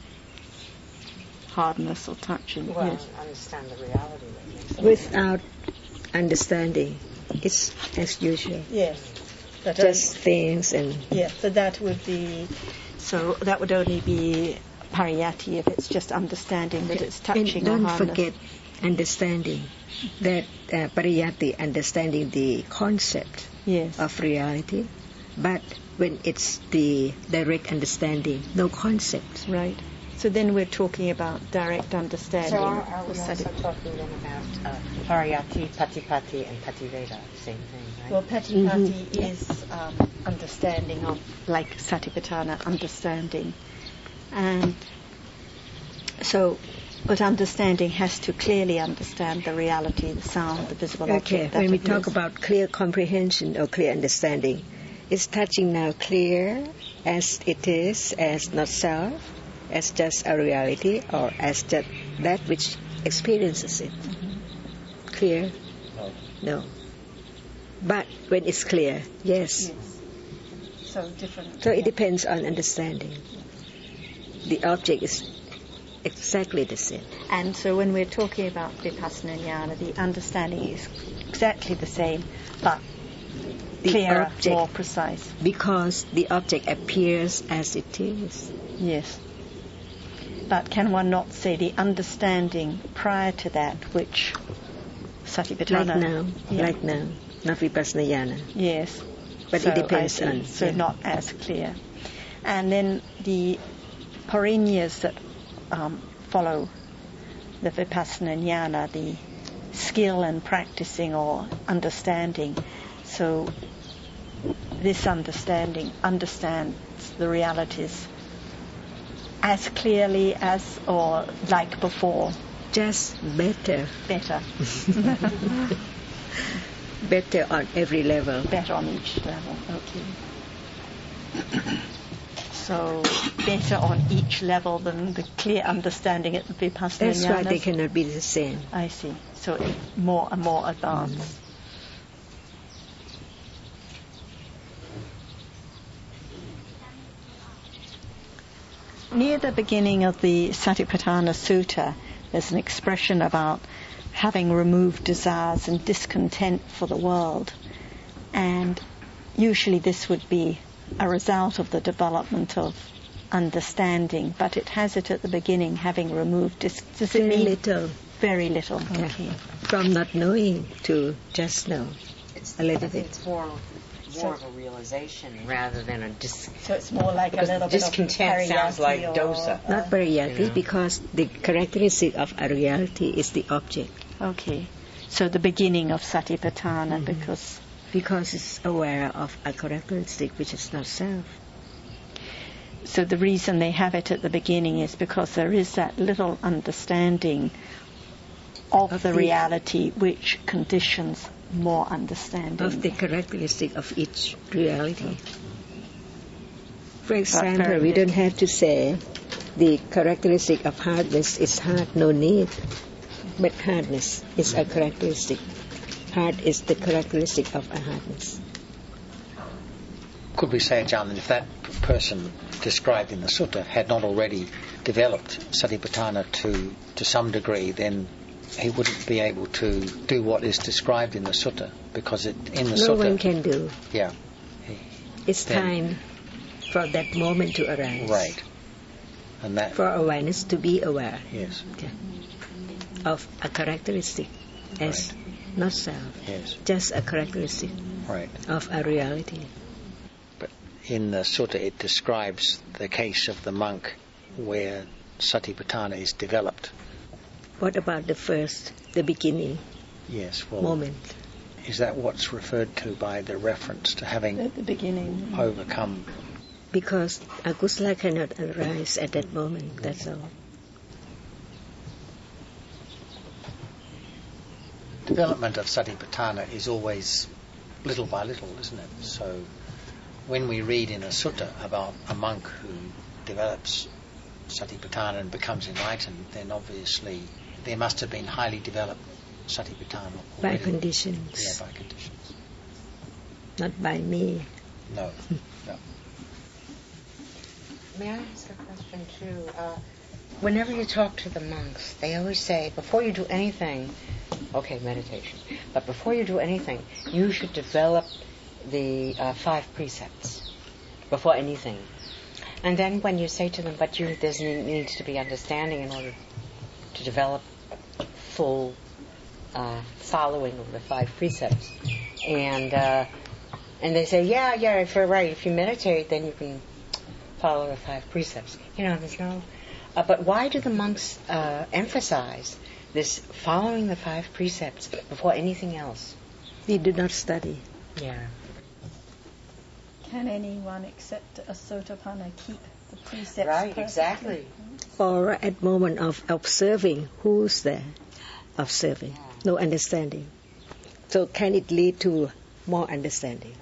Hardness or touching. Well, Yes. understand the reality. That makes sense. Without understanding, it's as usual. Yes. That Just things and... Yes, so that would be... So that would only be pariyati if it's just understanding that it's touching And or don't hardness. forget understanding, that uh, pariyati, understanding the concept Yes. of reality, but when it's the direct understanding, no concept. Right. So then we're talking about direct understanding. So are, are we of also sati- talking then about uh, pariyati, patipati, and pativeda, same thing, right? Well, patipati is um, understanding of, like Satipatthana, understanding. And so, but understanding has to clearly understand the reality, the sound, the visible Okay, object. that when we it talk is. about clear comprehension or clear understanding, is touching now clear as it is, as not self, as just a reality, or as just that which experiences it? Mm-hmm. Clear? No. No. But when it's clear, yes. Yes. So different. So it depends on understanding. The object is exactly the same. And so when we're talking about Vipassana Jnana, the understanding is exactly the same, but The clearer, object, more precise. because the object appears as it is. Yes. But can one not say the understanding prior to that, which Satipatthana... Like now, Yeah. like now, not Vipassana Jnana. Yes. But So it depends I see. on... So yeah. not as clear. And then the parinyas that um, follow the Vipassana Jnana, the skill in practicing or understanding. So this understanding understands the realities as clearly as or like before, Just better. better, Better on every level. better on each level. Okay. So better on each level than the clear understanding at the Vipassana That's why they Jnanas. cannot be the same. I see. So it- more and more advanced. Near the beginning of the Satipatthana Sutta, there's an expression about having removed desires and discontent for the world. And usually this would be a result of the development of understanding, but it has it at the beginning, having removed dis- does it Very mean little. very little? Yeah. Okay. From not knowing to just know. It's, A little I think bit. it's more, more So- of a realization rather than a dis. So it's more like Because a little bit discontent of sounds like pariyati or, dosa. Not uh, pariyati, you know. because the characteristic of a reality is the object. Okay. So the beginning of Satipatthana, mm-hmm. because because it's aware of a characteristic which is not self. So the reason they have it at the beginning is because there is that little understanding of, of the, the reality which conditions more understanding of the characteristic of each reality. For example, we don't have to say the characteristic of hardness is hard, no need. But hardness is a characteristic. Hard is the characteristic of a hardness. Could we say, Ajahn, that if that person described in the sutta had not already developed Satipatthana to, to some degree, then he wouldn't be able to do what is described in the sutta, because it, in the no sutta... No one can do. Yeah. It's then, time for that moment to arise. Right. And that... For awareness to be aware. Yes. Yeah. Of a characteristic as right. not self. Yes. Just a characteristic right. of a reality. But in the sutta it describes the case of the monk where Satipatthana is developed. What about the first, the beginning yes, well, moment? Is that what's referred to by the reference to having at the beginning overcome? Because akusala cannot arise at that moment, that's all. Development of Satipatthana is always little by little, isn't it? So when we read in a sutta about a monk who develops Satipatthana and becomes enlightened, then obviously there must have been highly developed Satipatthana already. By conditions. Yeah, by conditions. Not by me. No, no. May I ask a question too? Uh, whenever you talk to the monks, they always say, before you do anything, okay, meditation, but before you do anything, you should develop the uh, five precepts before anything. And then when you say to them, but you, there needs to be understanding in order to develop full uh, following of the five precepts. And uh, and they say, yeah, yeah, if you're right, if you meditate, then you can follow the five precepts. You know, there's no... Uh, but why do the monks uh, emphasize this following the five precepts before anything else? We do not study. Yeah. Can anyone except a Sotapanna keep the precepts Right, perfectly? exactly. Or at moment of observing, who's there observing? No understanding. So can it lead to more understanding?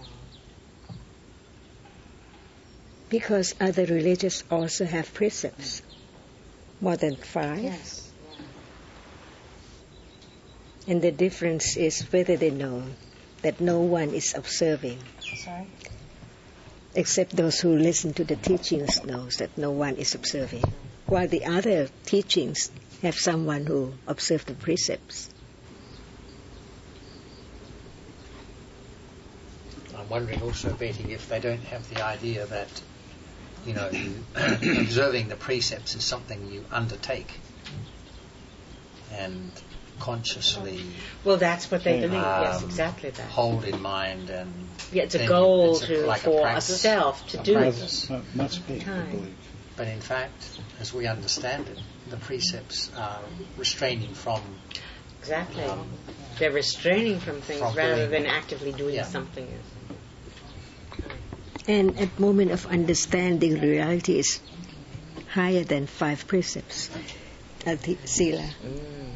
Because other religions also have precepts. More than five. Yes. And the difference is whether they know that no one is observing. Sorry? Except those who listen to the teachings knows that no one is observing. While the other teachings have someone who observes the precepts. I'm wondering also, Betty, if they don't have the idea that, you know, observing the precepts is something you undertake and consciously Well, that's what they believe. um, Yes, exactly that. hold in mind, and Yeah, it's a then goal it's a, to like for a, a practice, self to a do. practice. That must be, I Time. believe. But in fact, as we understand it, the precepts are restraining from Exactly. um, They're restraining from things from rather doing- than actively doing Yeah. something. And at moment of understanding, reality is higher than five precepts. Ati sila. Mm.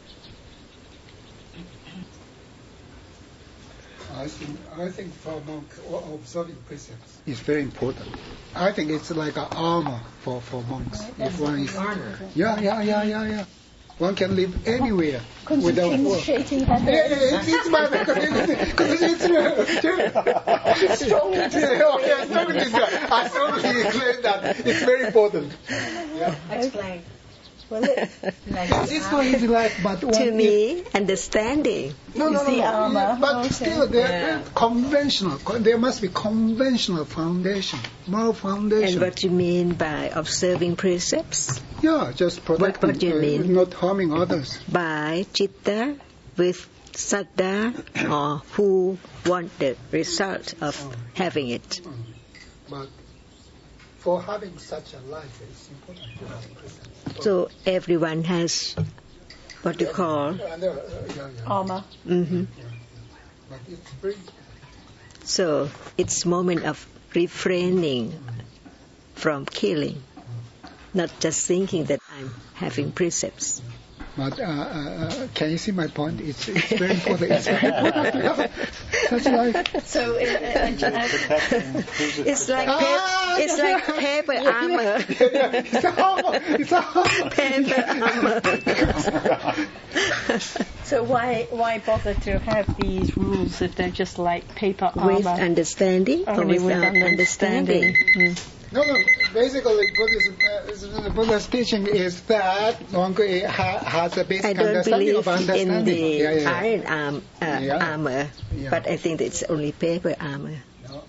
I think I think for a monk, observing precepts is very important. I think it's like an armor for, for monks. If one is, Armor. yeah, yeah, yeah, yeah, yeah. One can live anywhere without work. Shaking her Yeah, head. yeah, it's, it's my because it's, because it's uh, strongly. Yeah, okay, strongly. I strongly claim that it's very important. Yeah. Explain. Well, it, It's, it's not easy life, but one To me, understanding. No, no, Is no, the no. armor. Yeah, but Okay. still, there Yeah. conventional. co- There must be conventional foundation, moral foundation. And what you mean by observing precepts? yeah, just protecting, what do you uh, mean? not harming others. By citta with saddha, or who want the result of having it. But for having such a life, it's important to have precepts. So everyone has what you call yeah, yeah. armor. mm-hmm. But it's very, So it's moment of refraining from killing, not just thinking that I'm having precepts. but uh, uh, can you see my point? It's, it's very important. It's very important to have such life. So uh, uh, It's like Ah, pa- it's yeah, like yeah. paper Yeah, yeah. armor. Yeah, it's a armor. It's a armor. Paper armor. so why why bother to have these rules if they're just like paper With armor? understanding or Only with without understanding. understanding? Mm. No, no. Basically, Buddhism, uh, the Buddha's teaching is that monk ha, has a basic I don't understanding believe of understanding. in the yeah, yeah, yeah. iron arm, uh, Yeah. armor, Yeah. but I think it's only paper armor. No.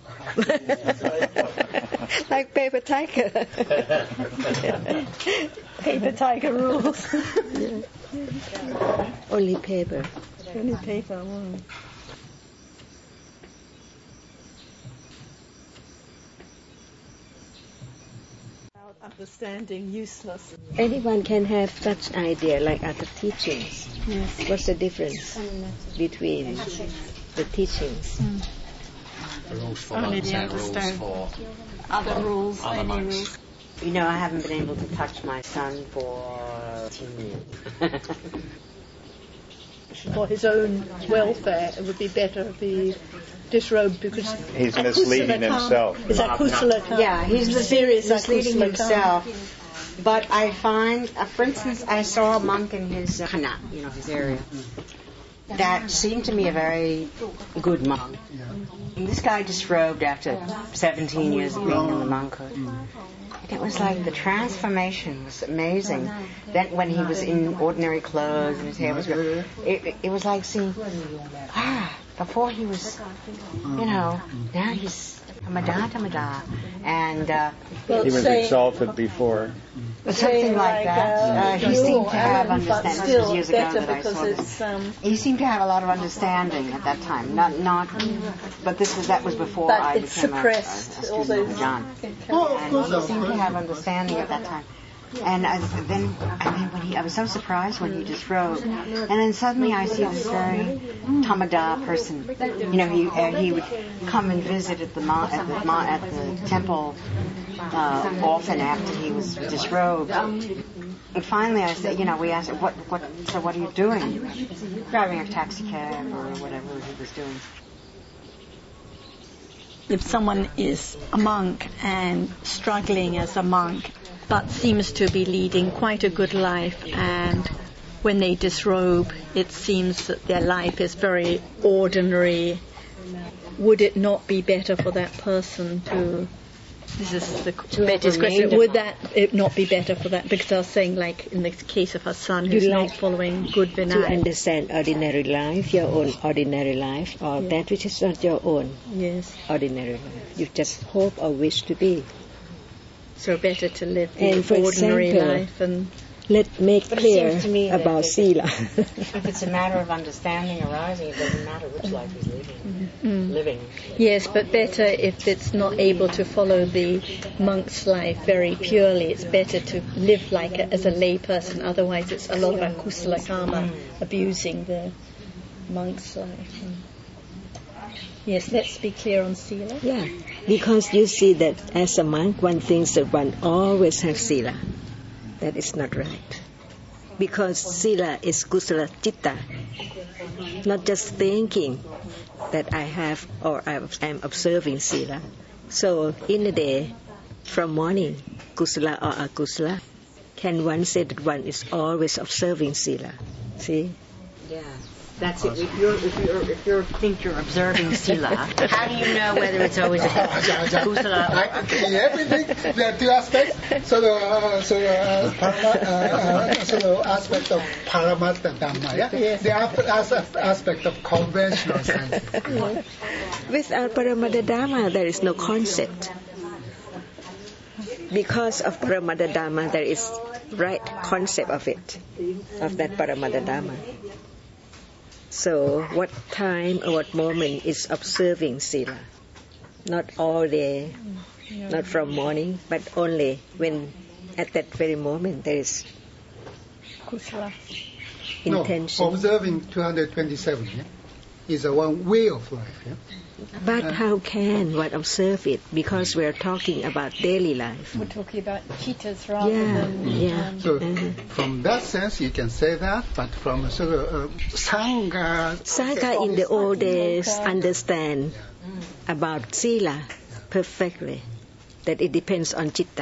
Like paper tiger. Paper tiger rules. Only paper. Only paper. Mm. Without understanding, useless. Anyone can have such idea like other teachings. Yes. What's the difference between the teachings? The rules for Only monks the and rules understand- for Other rules, other any monks. rules. You know, I haven't been able to touch my son for ten years. For his own welfare, it would be better if he disrobed because He's misleading himself. Is that Kusala Kama? Yeah, he's mis- serious misleading Kusala Kama. himself. But I find, uh, for instance, I saw a monk in his uh, khana, you know, his area, that seemed to me a very good monk. And this guy disrobed after seventeen years of being in the monkhood. And it was like the transformation was amazing. Then when he was in ordinary clothes and his hair was, it, it, it was like seeing, ah, before he was, you know, now he's tamada tamada, and uh, Well, He was saying- exalted before. something like that. Uh, he seemed to have but understanding. This was still years ago better that I because saw this. it's um, He seemed to have a lot of understanding at that time. Not, not, but this was that was before but I it's became a, a, a suppressed. All student those. of John. Oh, of And course, he of seemed to course. have understanding at that time. And I, then, I mean, when he, I was so surprised when he disrobed, and then suddenly I see this very tamada person. You know, he uh, he would come and visit at the ma, at the ma, at the temple uh, often after he was disrobed. And finally, I said, you know, we asked, what, what, so what are you doing? Driving a taxi cab or whatever he was doing. If someone is a monk and struggling as a monk, but seems to be leading quite a good life, and when they disrobe, it seems that their life is very ordinary, would it not be better for that person to... This is the Betty's have question. remained a Would monk. that it not be better for that? Because I was saying, like in the case of her son, who's You not like following good To Vinaya. understand ordinary life, your own ordinary life, or Yeah. that which is not your own Yes. ordinary life. You just hope or wish to be. So better to live the And for ordinary example, life and... Let make But it clear seems to me that about it- sila. If it's a matter of understanding arising, it doesn't matter which life he's living. Mm. Living. Yes, but better if it's not able to follow the monk's life very purely. It's better to live like it as a lay person. Otherwise, it's a lot of akusala karma, abusing the monk's life. Yes, let's be clear on sila. Yeah, because you see that as a monk, one thinks that one always has sila. That is not right. Because sila is kusala citta, not just thinking that I have or I am observing sila. So in a day, from morning, kusala or akusala, can one say that one is always observing sila? See? Yeah. That's it. If you're if you're if you think you're observing sila, how do you know whether it's always a kusala? I, in everything, there are two aspects. So the uh, so the uh, parama, uh, uh, so the aspect of paramatta dhamma, yeah. Yes. The as- as- aspect of conventional sense. Without Paramada Dhamma, there is no concept. Because of Paramada Dhamma, there is right concept of it, of that Paramada Dhamma. So, what time or what moment is observing sila? Not all day, not from morning, but only when at that very moment there is Kusala. intention. No, observing two hundred twenty-seven yeah, is a one way of life. Yeah? But uh, how can one observe it? Because we're talking about daily life. We're talking about cheetahs rather Yeah, than... yeah. Um, So uh-huh. from that sense, you can say that. But from a sort of uh, Sangha, Sangha in the old days understand about sila perfectly, that it depends on citta.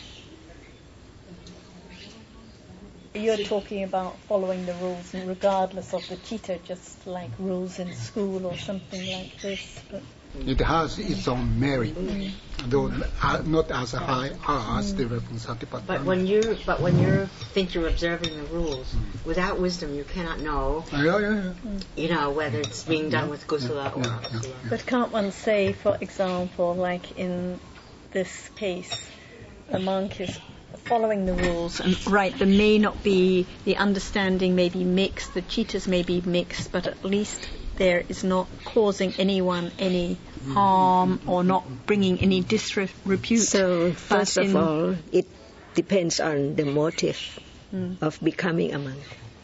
You're talking about following the rules, and regardless of the cheetah, just like rules in school or something like this. But it has its own merit, mm. though uh, not as high as mm. the reference Satipatthana. But when you but when you think you're observing the rules, mm. without wisdom you cannot know. Yeah, yeah, yeah. Mm. You know whether it's being done with kusala yeah, or yeah, akusala. yeah. But can't one say, for example, like in this case, the monk is following the rules, and right, there may not be, the understanding may be mixed, the cheetahs may be mixed, but at least there is not causing anyone any harm or not bringing any disrepute. So first But of in, all, it depends on the motive mm. of becoming a monk,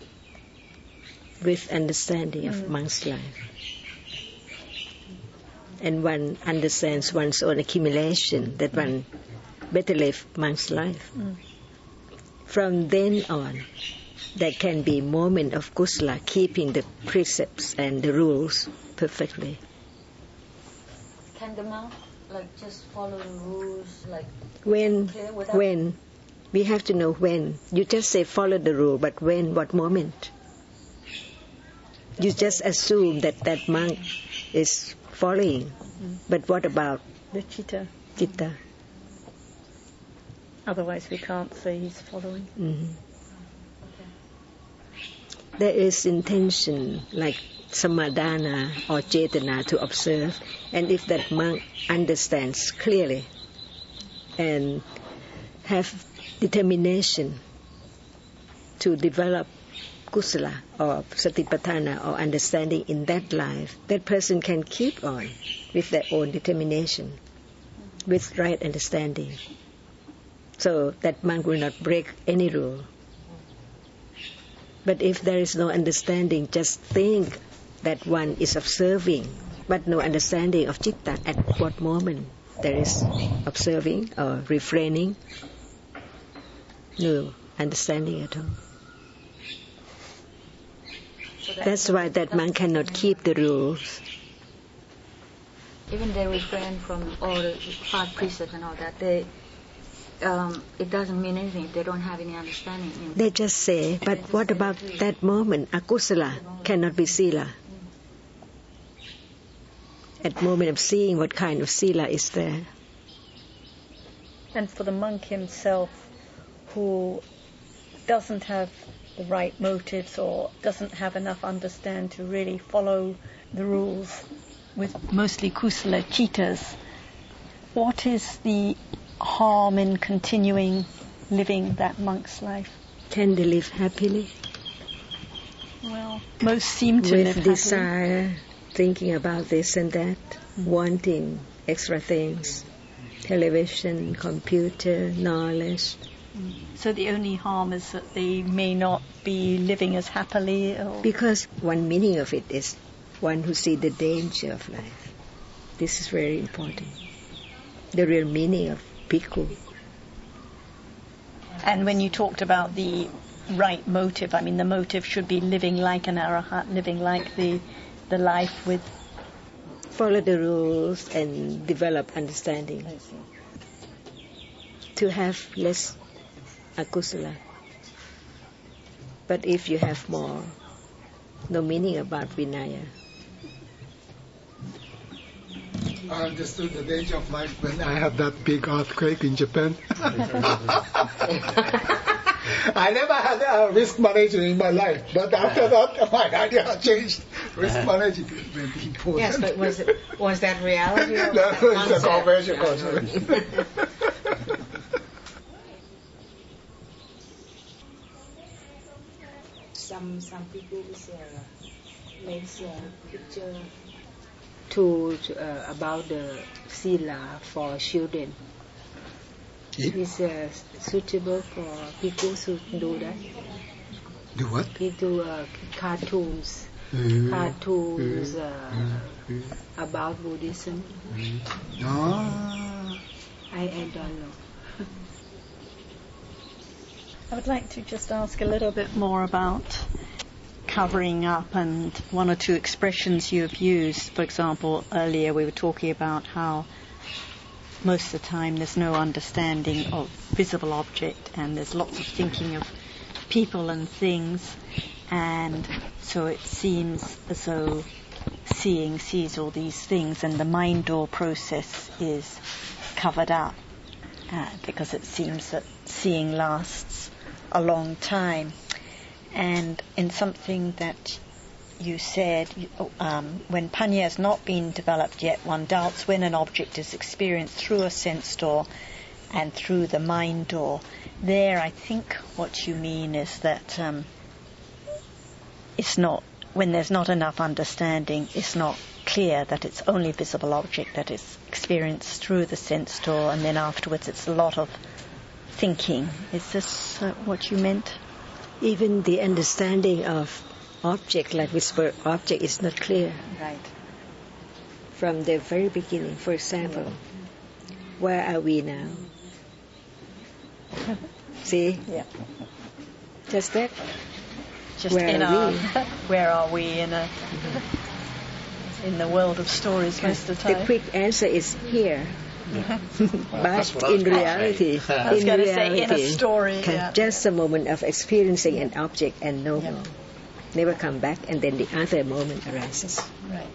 with understanding of Mm. monk's life. And one understands one's own accumulation, that one better live monk's life. Mm. From then on, there can be moment of kusala, keeping the precepts and the rules perfectly. Can the monk like just follow the rules like When, clear without when, we have to know when. You just say follow the rule, but when, what moment? You just assume that that monk is following. Mm. But what about the cheetah? citta? Otherwise we can't say he's following. Mm-hmm. There is intention like samadhana or cetana to observe, and if that monk understands clearly and have determination to develop kusala or satipatthana or understanding in that life, that person can keep on with their own determination, with right understanding. So that monk will not break any rule. But if there is no understanding, just think that one is observing, but no understanding of citta at what moment there is observing or refraining, no understanding at all. so that That's why that monk cannot keep the rules. even they refrain from all the five precepts and all that, they um, it doesn't mean anything if they don't have any understanding. In They just say, but what about that moment? Akusala cannot be sila. At moment of seeing what kind of sila is there. And for the monk himself, who doesn't have the right motives or doesn't have enough understand to really follow the rules with mostly kusala cheetahs, what is the harm in continuing living that monk's life? Can they live happily? Well, most seem to With live happily. desire, thinking about this and that, mm. wanting extra things, television, computer, knowledge. Mm. So the only harm is that they may not be living as happily. Or Because one meaning of it is one who sees the danger of life. This is very important. The real meaning of bhikkhu. And when you talked about the right motive, I mean the motive should be living like an arahat, living like the the life with... Follow the rules and develop understanding. To have less akusala. But if you have more, no meaning about Vinaya. I understood the danger of life when I had that big earthquake in Japan. I never had a risk management in my life, but after that, my idea changed. Risk management is very important. Yes, but was it was that reality? Or was That that was a concept? conversion. some some people is uh, makes a picture To, uh, about the sila for children. Yeah. Is uh, suitable for people who do that? Do what? He do uh, cartoons. Mm. Cartoons Mm. uh, Mm. about Buddhism. Mm. Ah. I, I don't know. I would like to just ask a little bit more about covering up and one or two expressions you have used. For example, earlier we were talking about how most of the time there's no understanding of visible object and there's lots of thinking of people and things, and so it seems as though seeing sees all these things and the mind door process is covered up uh, because it seems that seeing lasts a long time. And in something that you said, um, when Panya has not been developed yet, one doubts when an object is experienced through a sense door and through the mind door. There, I think what you mean is that um, it's not, when there's not enough understanding, it's not clear that it's only visible object that is experienced through the sense door, and then afterwards it's a lot of thinking. Is this uh, what you meant? Even the understanding of object, like visible object, is not clear. Right. From the very beginning, for example, where are we now? See? Yeah. Just that? Just where in are our, we? where are we in a in the world of stories most of the time? The quick answer is here. But in reality, I was in going to reality, say in a story, yeah. just a moment of experiencing an object and no Yeah. more. Never come back, and then the other moment arises. Right.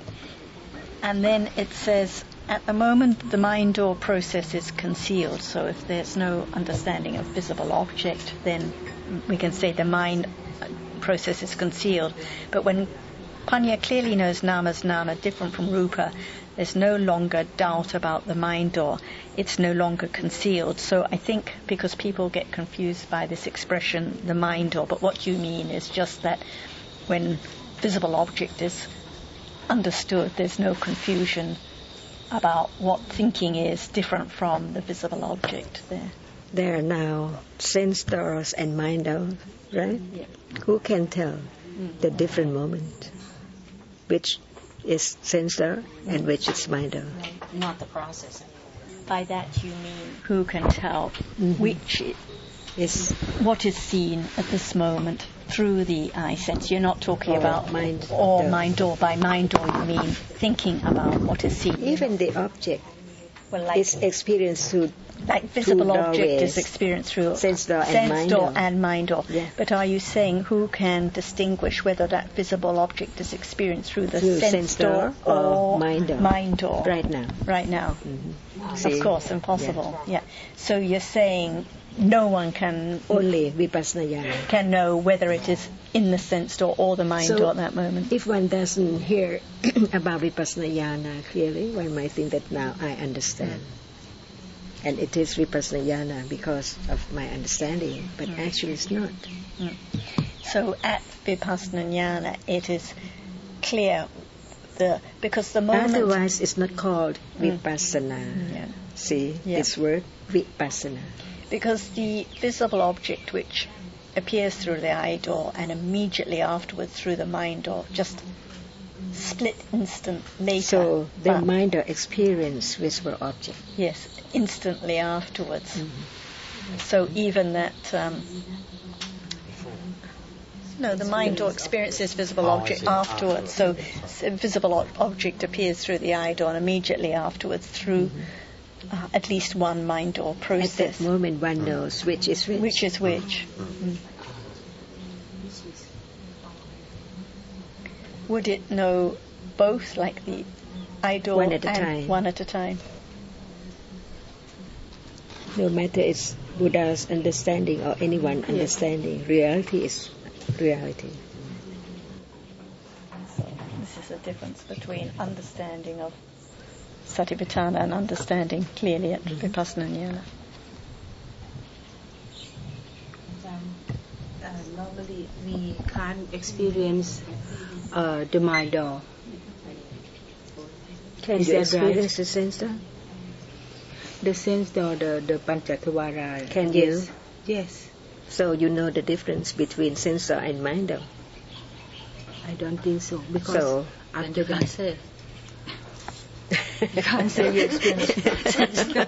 And then it says, at the moment the mind door process is concealed, so if there's no understanding of visible object, then we can say the mind process is concealed. But when Panya clearly knows Nama's Nana different from Rupa, there's no longer doubt about the mind door. It's no longer concealed. So I think because people get confused by this expression, the mind door, but what you mean is just that when visible object is understood, there's no confusion about what thinking is different from the visible object there. There are now sense doors and mind doors, right? Yeah. Who can tell Mm. the different moment? Which is sense door and which is mind door? Not the process. By that you mean who can tell Mhm. which Is what is seen at this moment through the eye sense. You're not talking Or about mind or door. mind door. By mind door you mean thinking about what is seen. even the object well, like, is experienced through like visible two object doorways. is experienced through Sense door and sense mind door door. and mind door. Yeah. But are you saying who can distinguish whether that visible object is experienced through the Through sense, sense door door or or mind door. mind door? right now. Right now. Mhm. Of See? course, impossible. Yeah. So you're saying no one can Only vipassana jnana. can know whether it is in the sense door or the mind So, door at that moment. If one doesn't hear about vipassana jnana clearly, one might think that now I understand. And it is vipassana jnana because of my understanding, but Mm. actually it's not. Mm. So at vipassana jnana, it is clear the because the moment. Otherwise, it's not called Mm. vipassana. Yeah. See, Yeah. this word vipassana. Because the visible object which appears through the eye door and immediately afterwards through the mind door, just split instant later. So the but- mind or experience visible object. Yes, instantly afterwards. Mm-hmm. So even that. Um, no, the mind door experiences visible Oh, I object see. afterwards. So s- visible o- object appears through the eye door and immediately afterwards through uh, at least one mind door At process. that moment, one knows which is which. Which is which? Mm. Would it know both, like the eye door One at a and time. one at a time? No matter it's Buddha's understanding or anyone understanding, reality is reality. So this is a difference between understanding of Satipatthana and understanding clearly at Vipassana Jnana. Uh, normally we can't experience uh, the mind door. Can Is you that experience the sense door? The sense door, the, the Panchatvara. Can yes. you? Yes. So you know the difference between sensor and minder. I don't think so because So when you can say You can't say you experience sense, no.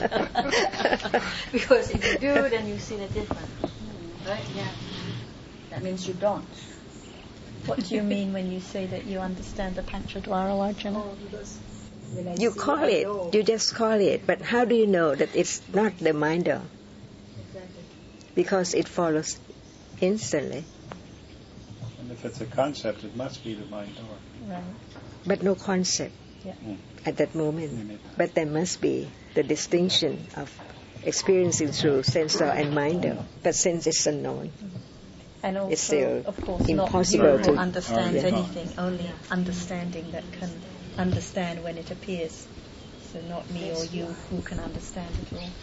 Because if you do, then you see the difference. Right? Yeah. That means you don't. What do you mean when you say that you understand the Panchadwara, Arjuna? Oh, because when I you see call a it, door- you just call it, but how do you know that it's not the minder? Exactly. Because it follows instantly, And if it's a concept, it must be the mind door. Right. but no concept Yeah. Mm. at that moment. But there must be the distinction of experiencing through sensor and minder, but sense is unknown. And also, It's still of course, impossible not you who to- understands Oh, yeah. anything, only understanding that can understand when it appears. So not me or you who can understand it all.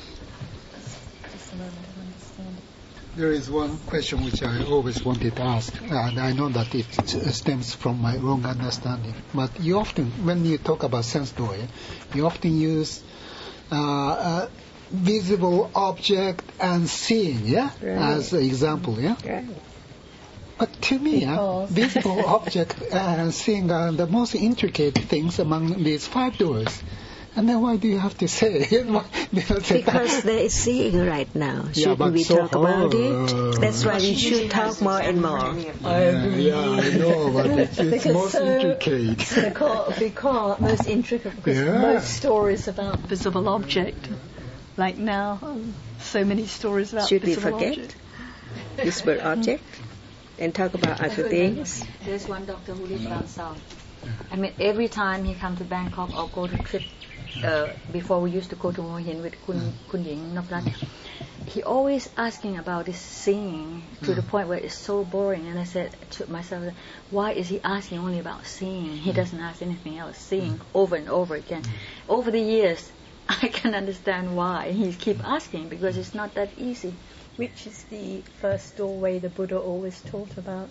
Just a moment of understanding. There is one question which I always wanted to ask, and I know that it stems from my wrong understanding. But you often, when you talk about sense door, yeah, you often use uh, uh, visible object and seeing, yeah, Right. as an example, yeah. Right. But to me, yeah, Because- visible object and seeing are the most intricate things among these five doors. And then why do you have to say it? Why- because Because there is seeing right now. Yeah, Shouldn't but we so talk about hard. it? That's why we should talk more and more. yeah, yeah, I know, but it's, it's Because most so- intricate. Because, because most intricate, because Yeah. most stories about visible object, like now, um, so many stories about Should we visible forget object. visible object and talk about other things? There's one doctor who lives down south. I mean, every time he come to Bangkok or go to trip, uh, before we used to go to Hua Hin with Kun, Kun Ying Noprat, he always asking about this seeing to the point where it's so boring. And I said to myself, why is he asking only about seeing? He doesn't ask anything else. Seeing over and over again. Over the years, I can understand why he keep asking, because it's not that easy. Which is the first doorway the Buddha always taught about.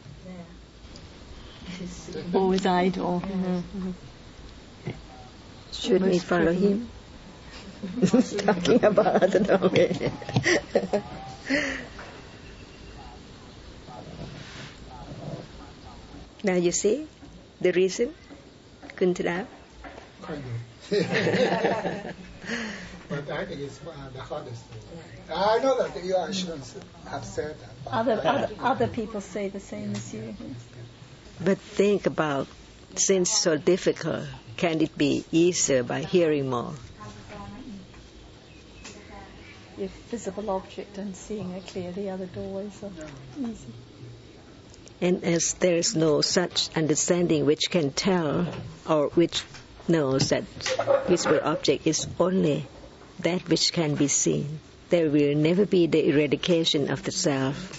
Always idle. Mm-hmm. Should we Most follow prevalent. him? Talking about other domain. Now you see the reason, Kuntara? Kind of. But I think it's uh, the hardest thing. I know that you I shouldn't have said that. but Other, I- other other people say the same as you. But think about, since so difficult, can it be easier by hearing more? If visible object and seeing are clear, the other doorways are easy. And as there is no such understanding which can tell or which knows that visible object is only that which can be seen, there will never be the eradication of the self.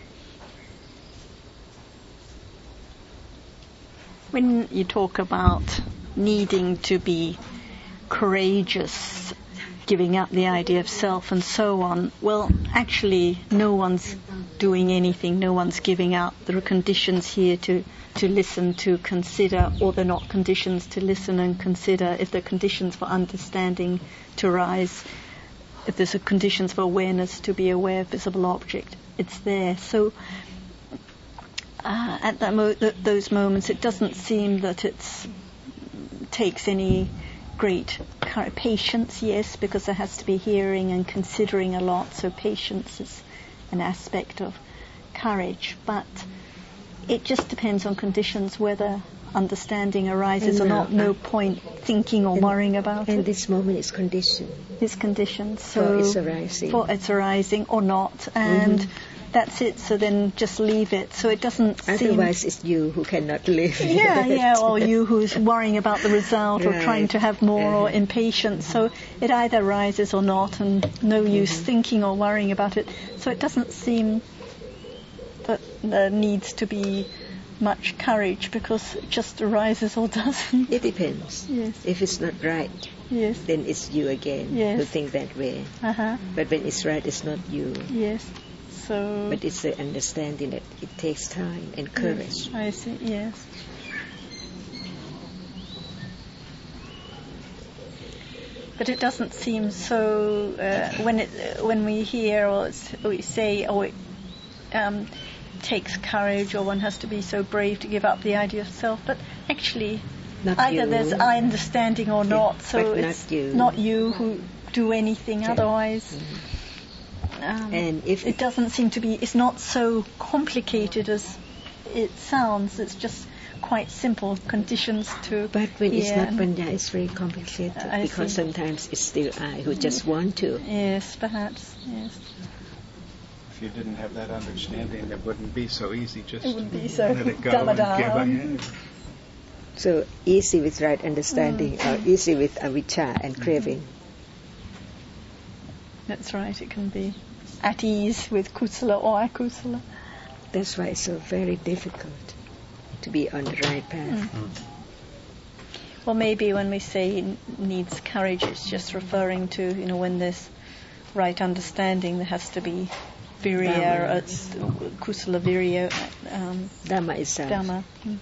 When you talk about needing to be courageous, giving up the idea of self and so on, well, actually no one's doing anything, no one's giving up. There are conditions here to, to listen, to consider, or they're not conditions to listen and consider. If there are conditions for understanding to arise, if there's a conditions for awareness to be aware of visible object, it's there. So uh, at that mo- th- those moments, it doesn't seem that it's takes any great cur- patience, yes, because there has to be hearing and considering a lot, so patience is an aspect of courage, but it just depends on conditions whether understanding arises And or now, not. No uh, point thinking or and- worrying about And it. this moment is conditioned. It's conditions, so For its arising. for its arising or not, and Mhm. that's it. So then just leave it. So it doesn't seem. Otherwise, it's you who cannot live. Yeah, yet. yeah, or you who's worrying about the result or Right. trying to have more or Uh-huh. impatient. So it either rises or not, and no use Mm-hmm. thinking or worrying about it. So it doesn't seem that there needs to be much courage, because it just arises or doesn't. It depends. Yes, If it's not right, yes, then it's you again Yes. who think that way. uh-huh, But when it's right, it's not you. yes. So, But it's the understanding that it takes time and courage. yes, I see, yes. But it doesn't seem so uh, when it uh, when we hear or it's, we say, oh, it um, takes courage, or one has to be so brave to give up the idea of self. But actually, not either you. there's understanding or not. So but it's not you. not you who do anything. Okay. Otherwise, Mm-hmm. um, and if it doesn't seem to be. It's not so complicated as it sounds. It's just quite simple conditions to. But when it's hear not and- Panya, it's very complicated I because see. sometimes it's still I who just want to. Yes, perhaps. Yes. If you didn't have that understanding, it wouldn't be so easy just It wouldn't to be so let it go dumb and it give down. up. So easy with right understanding, or easy with avijja and craving. That's right. It can be at ease with kusala or akusala. That's why it's so very difficult to be on the right path. Well, maybe when we say it needs courage, it's just referring to, you know, when there's right understanding, there has to be virya, Dhamma. uh, it's kusala virya, um, Dhamma itself. dhamma. Mm.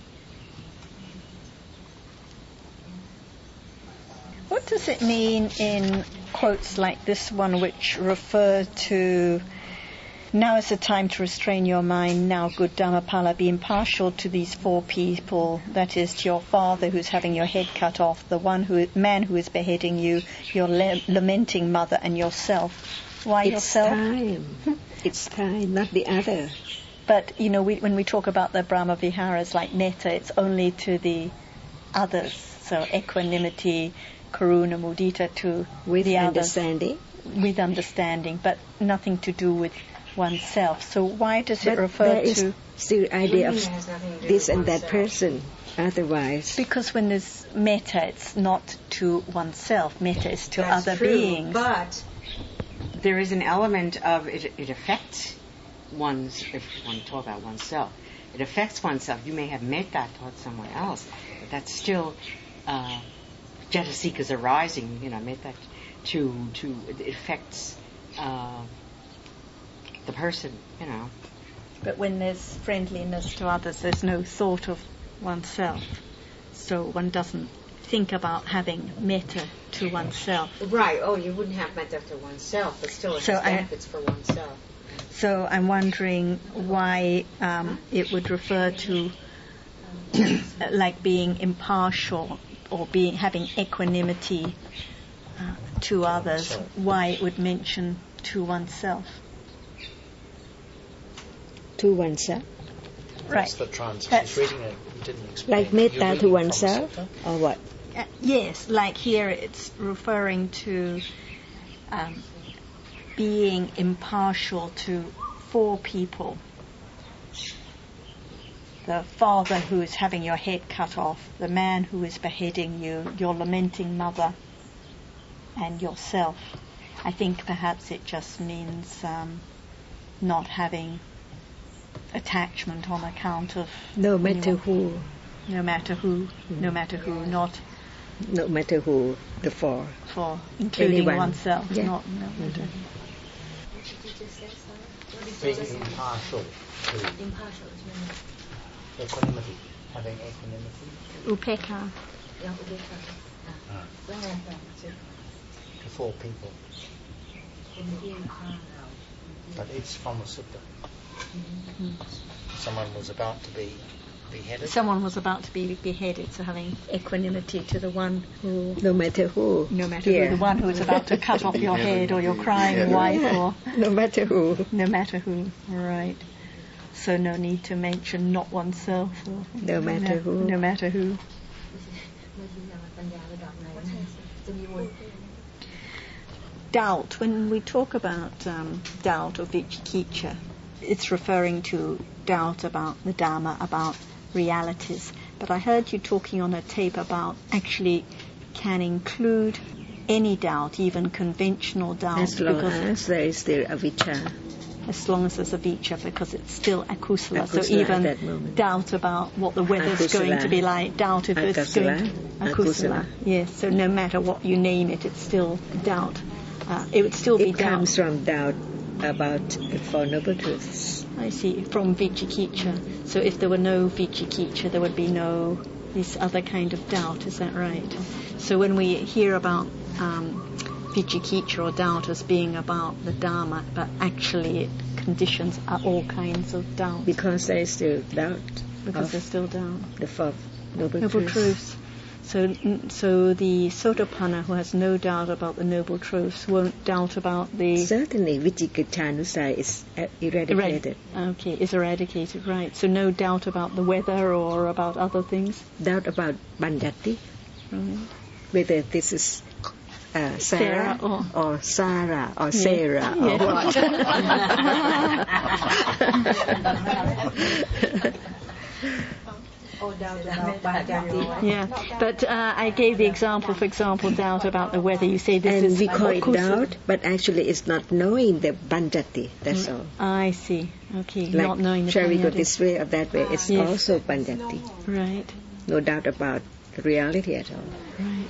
What does it mean in quotes like this one, which refer to now is the time to restrain your mind, now good Dhammapala, be impartial to these four people, that is to your father who's having your head cut off, the one who man who is beheading you, your la- lamenting mother, and yourself. Why It's yourself? time. It's time, not the other. But, you know, we, when we talk about the Brahma Viharas like metta, it's only to the others. So equanimity, karuna, mudita to With the others. understanding. With understanding, but nothing to do with oneself. So why does it But refer there is to... still idea of It has nothing to do this with and that oneself. person. Otherwise, Because when there's metta, it's not to oneself. Metta is to That's other true, beings. But there is an element of it, it affects one's, if one talk about oneself, it affects oneself. You may have metta toward someone else, but that's still uh, jetasikas arising, you know, metta to, to, it affects uh, the person, you know. But when there's friendliness to others, there's no thought of oneself. So one doesn't think about having metta to oneself. Right, oh, you wouldn't have metta to oneself, but still it's So I- benefits for oneself. So I'm wondering why um, it would refer to like being impartial or being having equanimity uh, to others. Why it would mention to oneself? to oneself. That's Right. the trans. That's- She's reading it. You didn't explain. Like You're metta reading to from the oneself, sutta? or what? Uh, yes, like here it's referring to um, being impartial to four people. The father who is having your head cut off, the man who is beheading you, your lamenting mother, and yourself. I think perhaps it just means um, not having attachment on account of No matter anyone. who, no matter who, no matter who, not no matter who, the four. for including Anyone. oneself, Yeah. not no matter. Being impartial to equanimity, having equanimity Upekha. to four people. But it's from a sutta. Someone was about to be beheaded. Someone was about to be beheaded, so having equanimity to the one who, No matter who. no matter Yeah. who, the one who is about to cut off your head, or your crying wife, or No matter who. no matter who. Right. So no need to mention not oneself. Or, No matter no, who. No matter who. Doubt. When we talk about um, doubt or vicikiccha, it's referring to doubt about the Dharma, about realities. But I heard you talking on a tape about actually can include any doubt, even conventional doubt, As long because as there is still avijja. as long as there's a viccha, because it's still akusala. So Akusala even at that moment. doubt about what the weather's Akusala. going to be like, doubt if it's Akasala. going to... Akusala. Yes, so no matter what you name it, it's still doubt. Uh, it would still be It doubt. comes from doubt about the Four Noble Truths. I see, from vicikiccha. So if there were no vicikiccha, there would be no this other kind of doubt, is that right? So when we hear about um, Vicikiccha or doubt as being about the Dharma, but actually it conditions are all kinds of doubt. Because there is still doubt. Because there's still doubt. The fourth noble, noble truths. truths. So, so the Sotapanna who has no doubt about the noble truths won't doubt about the... Certainly, Vicikiccha is eradicated. Erad- okay, is eradicated, right. So no doubt about the weather or about other things? Doubt about Bandhati. Right. Whether this is uh, Sarah, Sarah or, or Sarah or Sarah yeah. or what. Oh, doubt about Bandhati. Yeah, but uh, I gave the example, for example, doubt about the weather. You say this and is... we call it doubt, but actually it's not knowing the Bandhati, that's mm. all. I see, okay, like, not knowing the shall we go Bandhati. this way or that way, it's yes. also Bandhati. Right. No doubt about the reality at all. Right.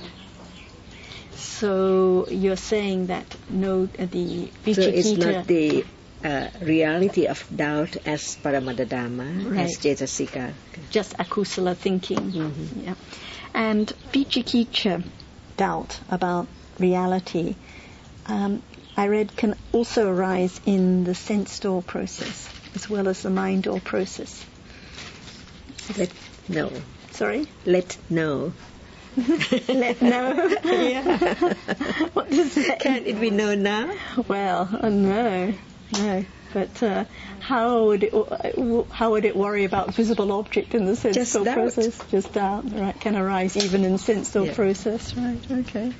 So you're saying that no, uh, the Vicikiccha... So it's not the uh, reality of doubt as Paramadadhamma, right. as Cetasika. Just akusala thinking. Mm-hmm. Yeah. And Vicikiccha, doubt about reality, um, I read can also arise in the sense door process as well as the mind door process. Let know. Sorry? Let know. Let know. Yeah. What does that Can it be known now? Well, uh, no, no. But uh, how would it uh, how would it worry about visible object in the sense Just door doubt. process? Just doubt, right? Can arise even in sense door Yeah. process, right? Okay.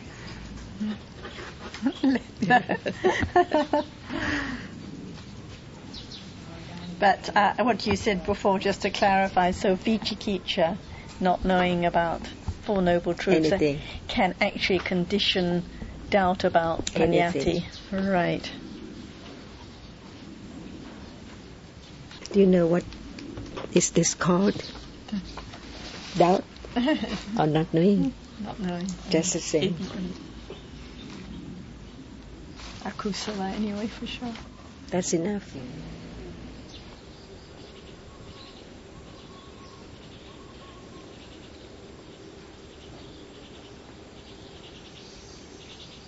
But uh, what you said before, just to clarify, so Vicikiccha, not knowing about Four Noble Truths, Anything. can actually condition doubt about Panyati. Right. Do you know what is this called? Doubt or not knowing? Not knowing. Just the same. Akusala anyway, for sure. That's enough.